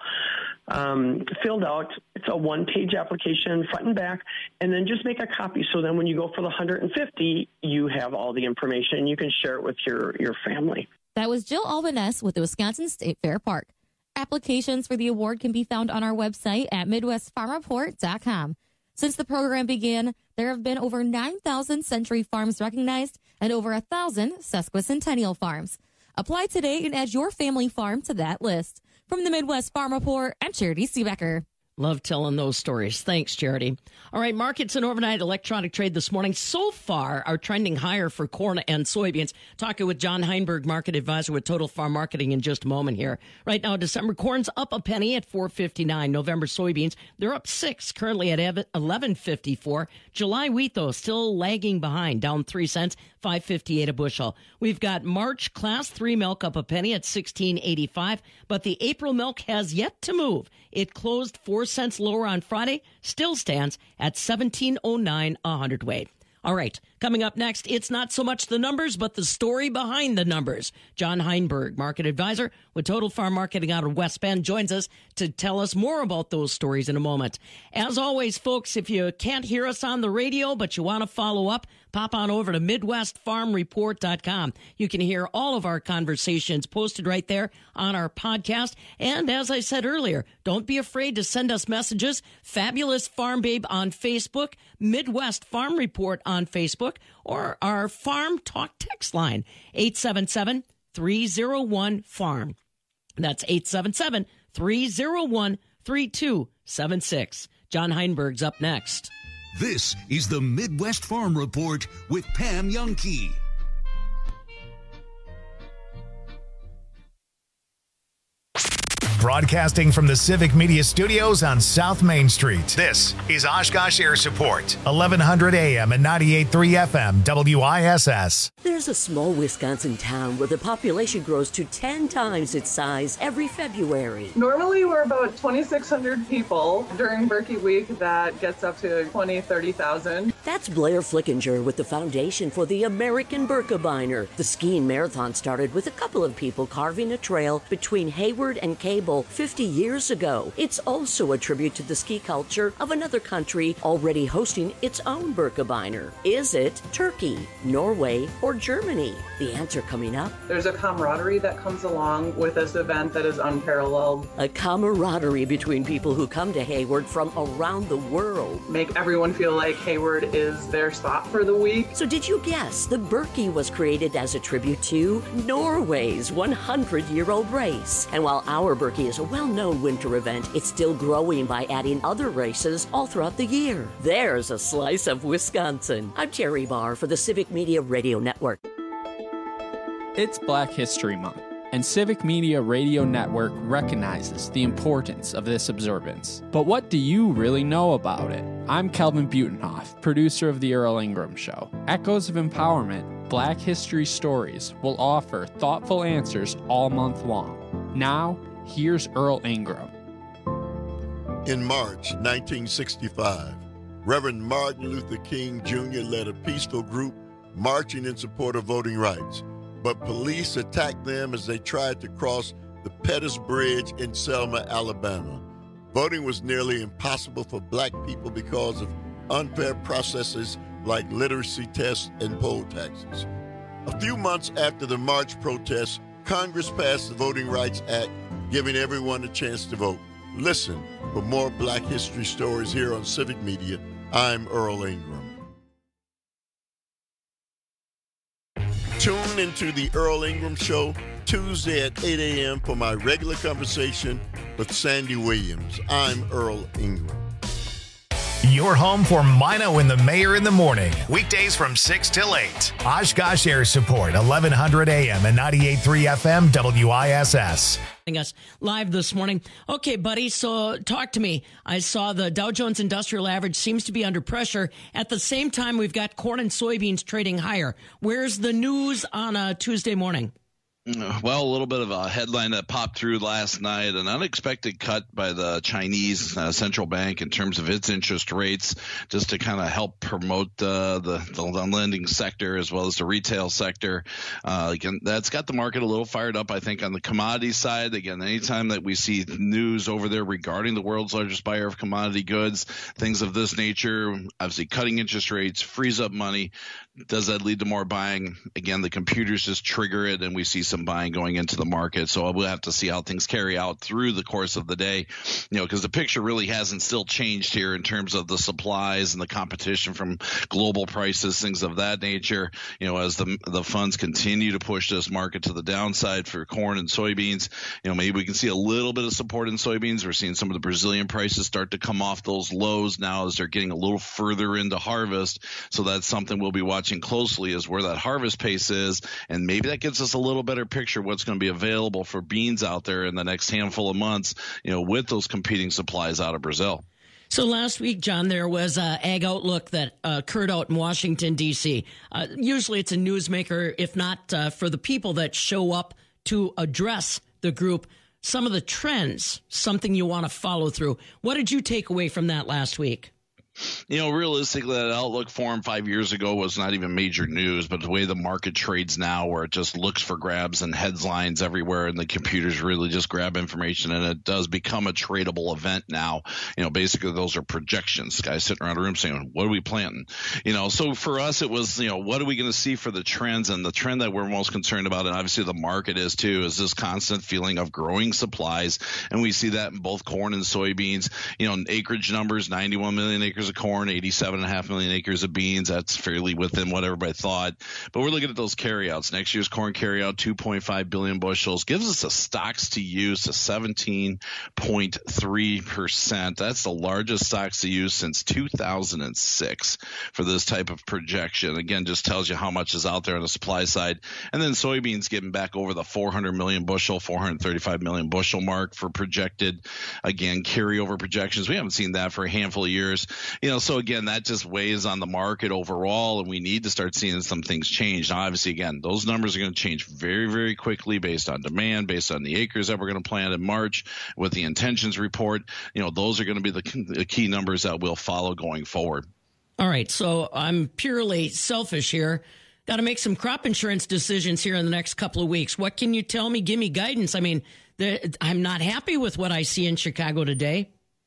um, filled out. It's a one-page application, front and back, and then just make a copy. So then when you go for the one hundred fifty, you have all the information and you can share it with your, your family. That was Jill Albanese with the Wisconsin State Fair Park. Applications for the award can be found on our website at midwest farm report dot com. Since the program began, there have been over nine thousand Century Farms recognized and over one thousand Sesquicentennial Farms. Apply today and add your family farm to that list. From the Midwest Farm Report, I'm Charity Seebecker. Love telling those stories. Thanks, Charity. All right, markets and overnight electronic trade this morning so far are trending higher for corn and soybeans. Talking with John Heinberg, market advisor with Total Farm Marketing, in just a moment here. Right now, December corn's up a penny at four fifty-nine. November soybeans, they're up six, currently at eleven fifty-four. July wheat, though, still lagging behind, down three cents, five fifty-eight a bushel. We've got March class three milk up a penny at sixteen eighty-five, but the April milk has yet to move. It closed four cents lower on Friday, still stands at seventeen oh nine a hundredweight. All right, coming up next, it's not so much the numbers, but the story behind the numbers. John Heinberg, market advisor with Total Farm Marketing out of West Bend, joins us to tell us more about those stories in a moment. As always, folks, if you can't hear us on the radio, but you want to follow up, pop on over to Midwest Farm Report dot com. You can hear all of our conversations posted right there on our podcast. And as I said earlier, don't be afraid to send us messages. Fabulous Farm Babe on Facebook, Midwest Farm Report on Facebook, or our Farm Talk text line, eight seven seven, three oh one, farm. That's eight seven seven, three oh one, three two seven six. John Heinberg's up next. This is the Midwest Farm Report with Pam Jahnke. Broadcasting from the Civic Media Studios on South Main Street. This is Oshkosh Air Support, eleven hundred A M and ninety-eight point three F M, W I S S. There's a small Wisconsin town where the population grows to ten times its size every February. Normally we're about twenty-six hundred people. During Berkey Week, that gets up to twenty, thirty thousand. That's Blair Flickinger with the Foundation for the American Birkebeiner. The skiing marathon started with a couple of people carving a trail between Hayward and Cable fifty years ago. It's also a tribute to the ski culture of another country already hosting its own Birkebeiner. Is it Turkey, Norway, or Germany? The answer coming up. There's a camaraderie that comes along with this event that is unparalleled. A camaraderie between people who come to Hayward from around the world. Make everyone feel like Hayward is their spot for the week. So did you guess the Birkie was created as a tribute to Norway's one hundred year old race? And while our Birkie is a well-known winter event, it's still growing by adding other races all throughout the year. There's a slice of Wisconsin. I'm Terry Barr for the Civic Media Radio Network. It's Black History Month, and Civic Media Radio Network recognizes the importance of this observance. But what do you really know about it? I'm Kelvin Butenhoff, producer of The Earl Ingram Show. Echoes of Empowerment, Black History Stories will offer thoughtful answers all month long. Now, here's Earl Ingram. In March nineteen sixty-five, Reverend Martin Luther King Junior led a peaceful group marching in support of voting rights, but police attacked them as they tried to cross the Pettus Bridge in Selma, Alabama. Voting was nearly impossible for black people because of unfair processes like literacy tests and poll taxes. A few months after the march protests, Congress passed the Voting Rights Act, giving everyone a chance to vote. Listen for more Black History stories here on Civic Media. I'm Earl Ingram. Tune into the Earl Ingram Show Tuesday at eight a.m. for my regular conversation with Sandy Williams. I'm Earl Ingram. Your home for Mino and the Mayor in the morning. Weekdays from six till eight. Oshkosh Air Support, eleven hundred A M and ninety-eight point three F M, W I S S. Us live this morning. Okay, buddy, so talk to me. I saw the Dow Jones Industrial Average seems to be under pressure. At the same time, we've got corn and soybeans trading higher. Where's the news on a Tuesday morning? Well, a little bit of a headline that popped through last night, an unexpected cut by the Chinese uh, central bank in terms of its interest rates, just to kind of help promote uh, the, the lending sector as well as the retail sector. Uh, again, that's got the market a little fired up, I think, on the commodity side. Again, anytime that we see news over there regarding the world's largest buyer of commodity goods, things of this nature, obviously cutting interest rates, frees up money. Does that lead to more buying? Again, the computers just trigger it, and we see some buying going into the market. So we'll have to see how things carry out through the course of the day, you know, because the picture really hasn't still changed here in terms of the supplies and the competition from global prices, things of that nature. You know, as the the funds continue to push this market to the downside for corn and soybeans, you know, maybe we can see a little bit of support in soybeans. We're seeing some of the Brazilian prices start to come off those lows now as they're getting a little further into harvest. So that's something we'll be watching closely, is where that harvest pace is. And maybe that gives us a little better picture of what's going to be available for beans out there in the next handful of months, you know, with those competing supplies out of Brazil. So last week, John, there was uh, Ag Outlook that uh, occurred out in Washington, D C. Uh, usually it's a newsmaker, if not uh, for the people that show up to address the group. Some of the trends, something you want to follow through. What did you take away from that last week? You know, realistically, that Outlook forum five years ago was not even major news, but the way the market trades now, where it just looks for grabs and headlines everywhere, and the computers really just grab information, and it does become a tradable event now. You know, basically those are projections. Guys sitting around a room saying, what are we planting? You know, so for us, it was, you know, what are we going to see for the trends? And the trend that we're most concerned about, and obviously the market is too, is this constant feeling of growing supplies. And we see that in both corn and soybeans. You know, acreage numbers, ninety-one million acres of corn, eighty-seven and a half million acres of beans. That's fairly within what everybody thought. But we're looking at those carryouts. Next year's corn carryout, two point five billion bushels, gives us a stocks to use of seventeen point three percent. That's the largest stocks to use since two thousand six for this type of projection. Again, just tells you how much is out there on the supply side. And then soybeans getting back over the four hundred million bushel, four hundred thirty-five million bushel mark for projected, again, carryover projections. We haven't seen that for a handful of years. You know, so again, that just weighs on the market overall, and we need to start seeing some things change. Now, obviously, again, those numbers are going to change very, very quickly based on demand, based on the acres that we're going to plant in March with the intentions report. You know, those are going to be the, the key numbers that we'll follow going forward. All right, so I'm purely selfish here. Got to make some crop insurance decisions here in the next couple of weeks. What can you tell me? Give me guidance. I mean, the, I'm not happy with what I see in Chicago today.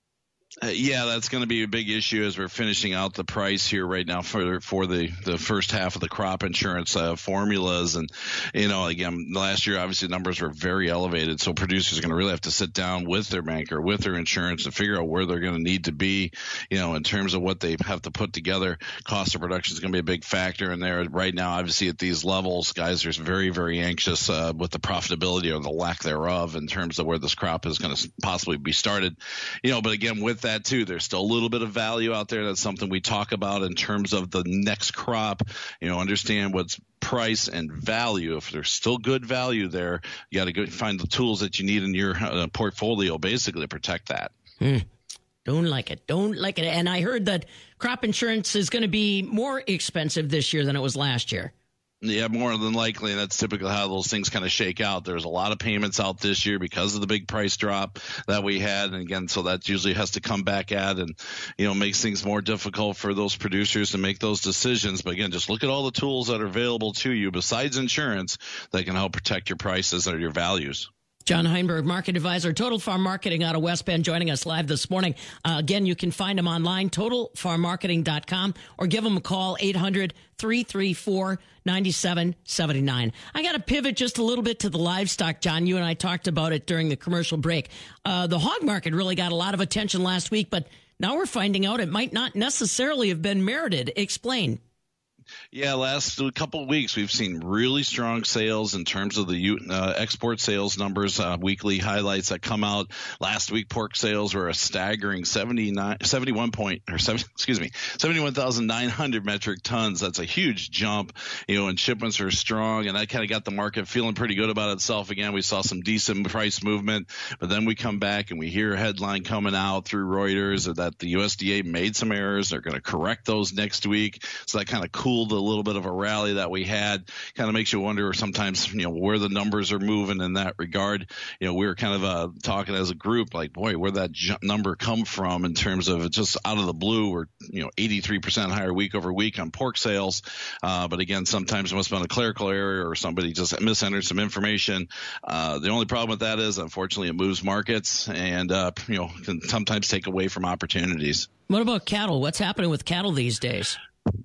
Uh, yeah, that's going to be a big issue as we're finishing out the price here right now for for the, the first half of the crop insurance uh, formulas. And, you know, again, last year, obviously, numbers were very elevated. So producers are going to really have to sit down with their banker, with their insurance, and figure out where they're going to need to be, you know, in terms of what they have to put together. Cost of production is going to be a big factor in there. Right now, obviously, at these levels, guys are very, very anxious uh, with the profitability or the lack thereof in terms of where this crop is going to possibly be started. You know, but again, with that too, there's still a little bit of value out there. That's something we talk about in terms of the next crop. You know, understand what's price and value. If there's still good value there, you got to go find the tools that you need in your uh, portfolio basically to protect that. Hmm. Don't like it. Don't like it. And I heard that crop insurance is going to be more expensive this year than it was last year. Yeah, more than likely, and that's typically how those things kind of shake out. There's a lot of payments out this year because of the big price drop that we had, and again, so that usually has to come back at and, you know, makes things more difficult for those producers to make those decisions. But again, just look at all the tools that are available to you besides insurance that can help protect your prices or your values. John Heinberg, market advisor, Total Farm Marketing out of West Bend, joining us live this morning. Uh, again, you can find him online, total farm marketing dot com, or give him a call, eight hundred, three three four, nine seven seven nine. I got to pivot just a little bit to the livestock, John. You and I talked about it during the commercial break. Uh, the hog market really got a lot of attention last week, but now we're finding out it might not necessarily have been merited. Explain. Yeah, last couple of weeks, we've seen really strong sales in terms of the uh, export sales numbers, uh, weekly highlights that come out. Last week, pork sales were a staggering seventy-nine, seventy-one point, or seven, excuse me, seventy-one thousand nine hundred metric tons. That's a huge jump, you know, and shipments are strong, and that kind of got the market feeling pretty good about itself. Again, we saw some decent price movement, but then we come back and we hear a headline coming out through Reuters that the U S D A made some errors. They're going to correct those next week. So that kind of cooled a little bit of a rally that we had. Kind of makes you wonder sometimes, you know, where the numbers are moving in that regard. You know, we were kind of uh, talking as a group, like, boy, where'd that j- number come from in terms of just out of the blue? We're, you know, eighty-three percent higher week over week on pork sales. Uh, but again, sometimes it must have been a clerical error or somebody just misentered some information. Uh, the only problem with that is, unfortunately, it moves markets and, uh, you know, can sometimes take away from opportunities. What about cattle? What's happening with cattle these days?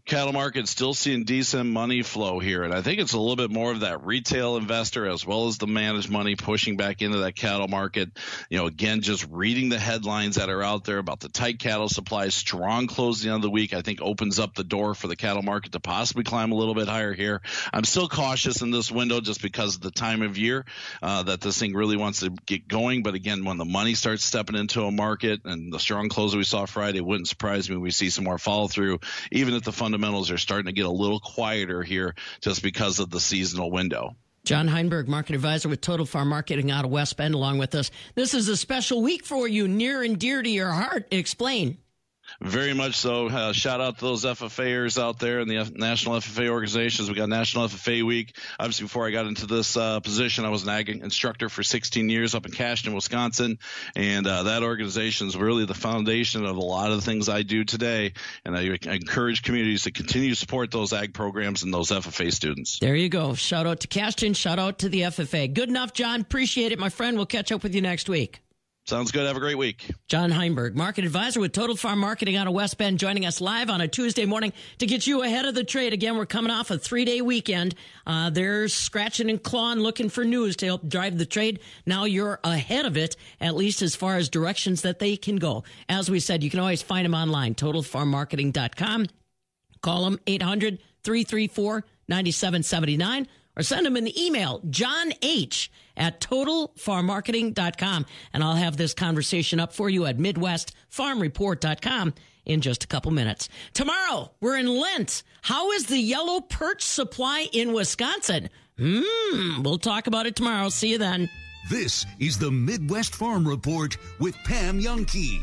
cattle market still seeing decent money flow here. And I think it's a little bit more of that retail investor as well as the managed money pushing back into that cattle market. You know, again, just reading the headlines that are out there about the tight cattle supply, strong close the end of the week, I think opens up the door for the cattle market to possibly climb a little bit higher here. I'm still cautious in this window just because of the time of year uh, that this thing really wants to get going. But again, when the money starts stepping into a market and the strong close that we saw Friday, it wouldn't surprise me we see some more follow through, even if the fundamentals are starting to get a little quieter here just because of the seasonal window. John Heinberg, market advisor with Total Farm Marketing out of West Bend, along with us. This is a special week for you, near and dear to your heart. Explain. Very much so. Uh, shout out to those F F A ers out there and the F- National F F A organizations. We got National F F A Week. Obviously, before I got into this uh, position, I was an ag instructor for sixteen years up in Cashton, Wisconsin. And uh, that organization is really the foundation of a lot of the things I do today. And I, I encourage communities to continue to support those ag programs and those F F A students. There you go. Shout out to Cashton. Shout out to the F F A. Good enough, John. Appreciate it, my friend. We'll catch up with you next week. Sounds good. Have a great week. John Heinberg, market advisor with Total Farm Marketing out of West Bend, joining us live on a Tuesday morning to get you ahead of the trade. Again, we're coming off a three-day weekend. Uh, they're scratching and clawing, looking for news to help drive the trade. Now you're ahead of it, at least as far as directions that they can go. As we said, you can always find them online, total farm marketing dot com. Call them eight hundred, three three four, nine seven seven nine. Or send them an email, John H. at total farm marketing dot com. And I'll have this conversation up for you at midwest farm report dot com in just a couple minutes. Tomorrow, we're in Lent. How is the yellow perch supply in Wisconsin? Hmm, we'll talk about it tomorrow. See you then. This is the Midwest Farm Report with Pam Jahnke.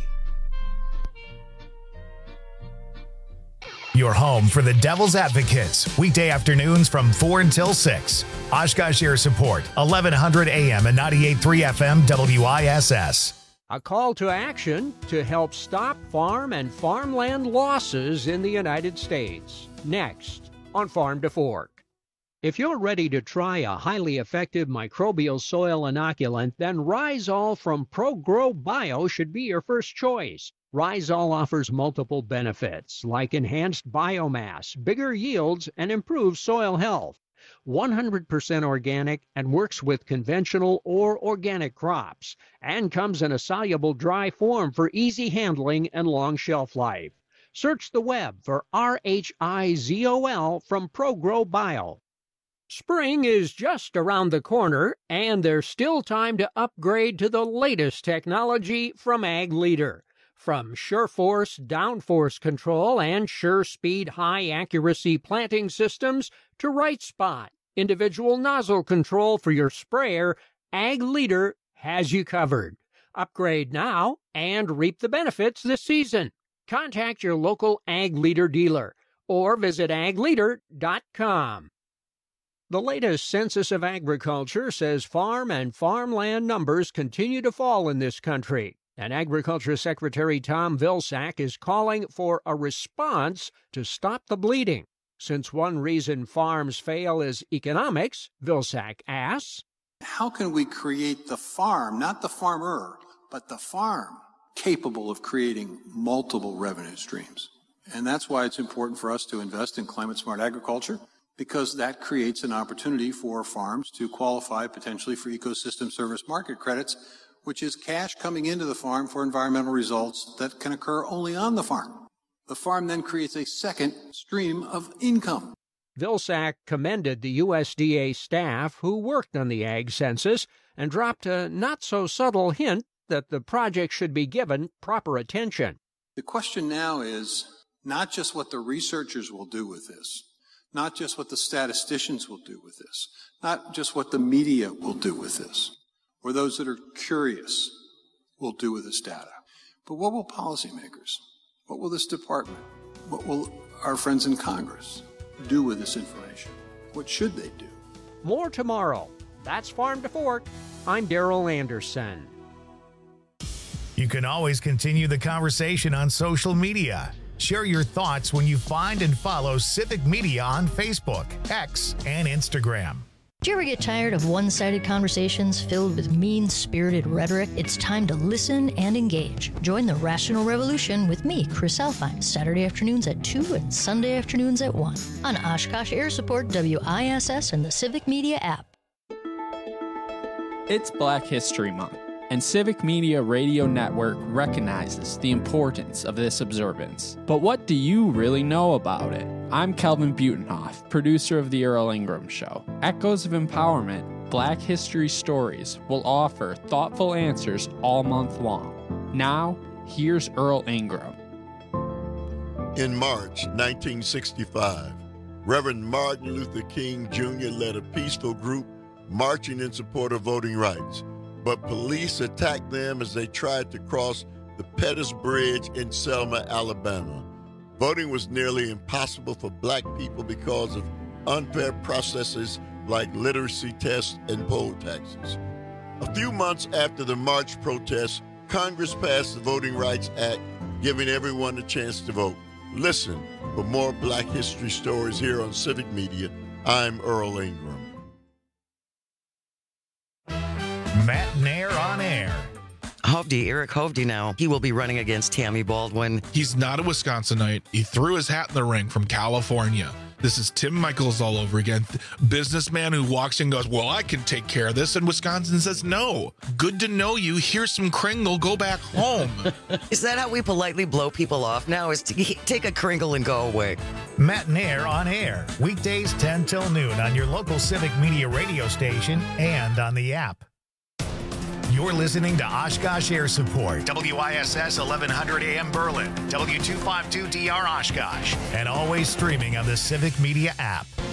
Your home for the Devil's Advocates, weekday afternoons from four until six. Oshkosh Air Support, eleven hundred A M and ninety-eight point three F M W I S S. A call to action to help stop farm and farmland losses in the United States. Next on Farm to Fork. If you're ready to try a highly effective microbial soil inoculant, then Rhizol from ProGrow Bio should be your first choice. Rhizol offers multiple benefits like enhanced biomass, bigger yields, and improved soil health. one hundred percent organic and works with conventional or organic crops, and comes in a soluble dry form for easy handling and long shelf life. Search the web for R H I Z O L from ProGrow Bio. Spring is just around the corner, and there's still time to upgrade to the latest technology from Ag Leader. From SureForce downforce control and SureSpeed high-accuracy planting systems to Right Spot, individual nozzle control for your sprayer, Ag Leader has you covered. Upgrade now and reap the benefits this season. Contact your local Ag Leader dealer or visit ag leader dot com. The latest Census of Agriculture says farm and farmland numbers continue to fall in this country. And Agriculture Secretary Tom Vilsack is calling for a response to stop the bleeding. Since one reason farms fail is economics, Vilsack asks, how can we create the farm, not the farmer, but the farm, capable of creating multiple revenue streams? And that's why it's important for us to invest in climate-smart agriculture, because that creates an opportunity for farms to qualify potentially for ecosystem service market credits, which is cash coming into the farm for environmental results that can occur only on the farm. The farm then creates a second stream of income. Vilsack commended the U S D A staff who worked on the ag census and dropped a not-so-subtle hint that the project should be given proper attention. The question now is not just what the researchers will do with this, not just what the statisticians will do with this, not just what the media will do with this, or those that are curious will do with this data. But what will policymakers, what will this department, what will our friends in Congress do with this information? What should they do? More tomorrow. That's Farm to Fork. I'm Daryl Anderson. You can always continue the conversation on social media. Share your thoughts when you find and follow Civic Media on Facebook, X, and Instagram. Do you ever get tired of one-sided conversations filled with mean-spirited rhetoric? It's time to listen and engage. Join the Rational Revolution with me, Chris Alfine, Saturday afternoons at two and Sunday afternoons at one on Oshkosh Air Support, W I S S, and the Civic Media app. It's Black History Month, and Civic Media Radio Network recognizes the importance of this observance. But what do you really know about it? I'm Kelvin Butenhoff, producer of The Earl Ingram Show. Echoes of Empowerment, Black History Stories will offer thoughtful answers all month long. Now, here's Earl Ingram. In March nineteen sixty-five, Reverend Martin Luther King Junior led a peaceful group marching in support of voting rights, but police attacked them as they tried to cross the Pettus Bridge in Selma, Alabama. Voting was nearly impossible for black people because of unfair processes like literacy tests and poll taxes. A few months after the march protests, Congress passed the Voting Rights Act, giving everyone a chance to vote. Listen for more Black history stories here on Civic Media. I'm Earl Ingram. Matt Nair on air. Hovde, Eric Hovde now, he will be running against Tammy Baldwin. He's not a Wisconsinite. He threw his hat in the ring from California. This is Tim Michaels all over again. Businessman who walks in and goes, well, I can take care of this. And Wisconsin says, no. Good to know you. Here's some Kringle. Go back home. Is that how we politely blow people off now, is to take a Kringle and go away? Matt Nair on air. Weekdays ten till noon on your local Civic Media radio station and on the app. You're listening to Oshkosh Air Support, W I S S eleven hundred A M Berlin, W two fifty-two D R Oshkosh, and always streaming on the Civic Media app.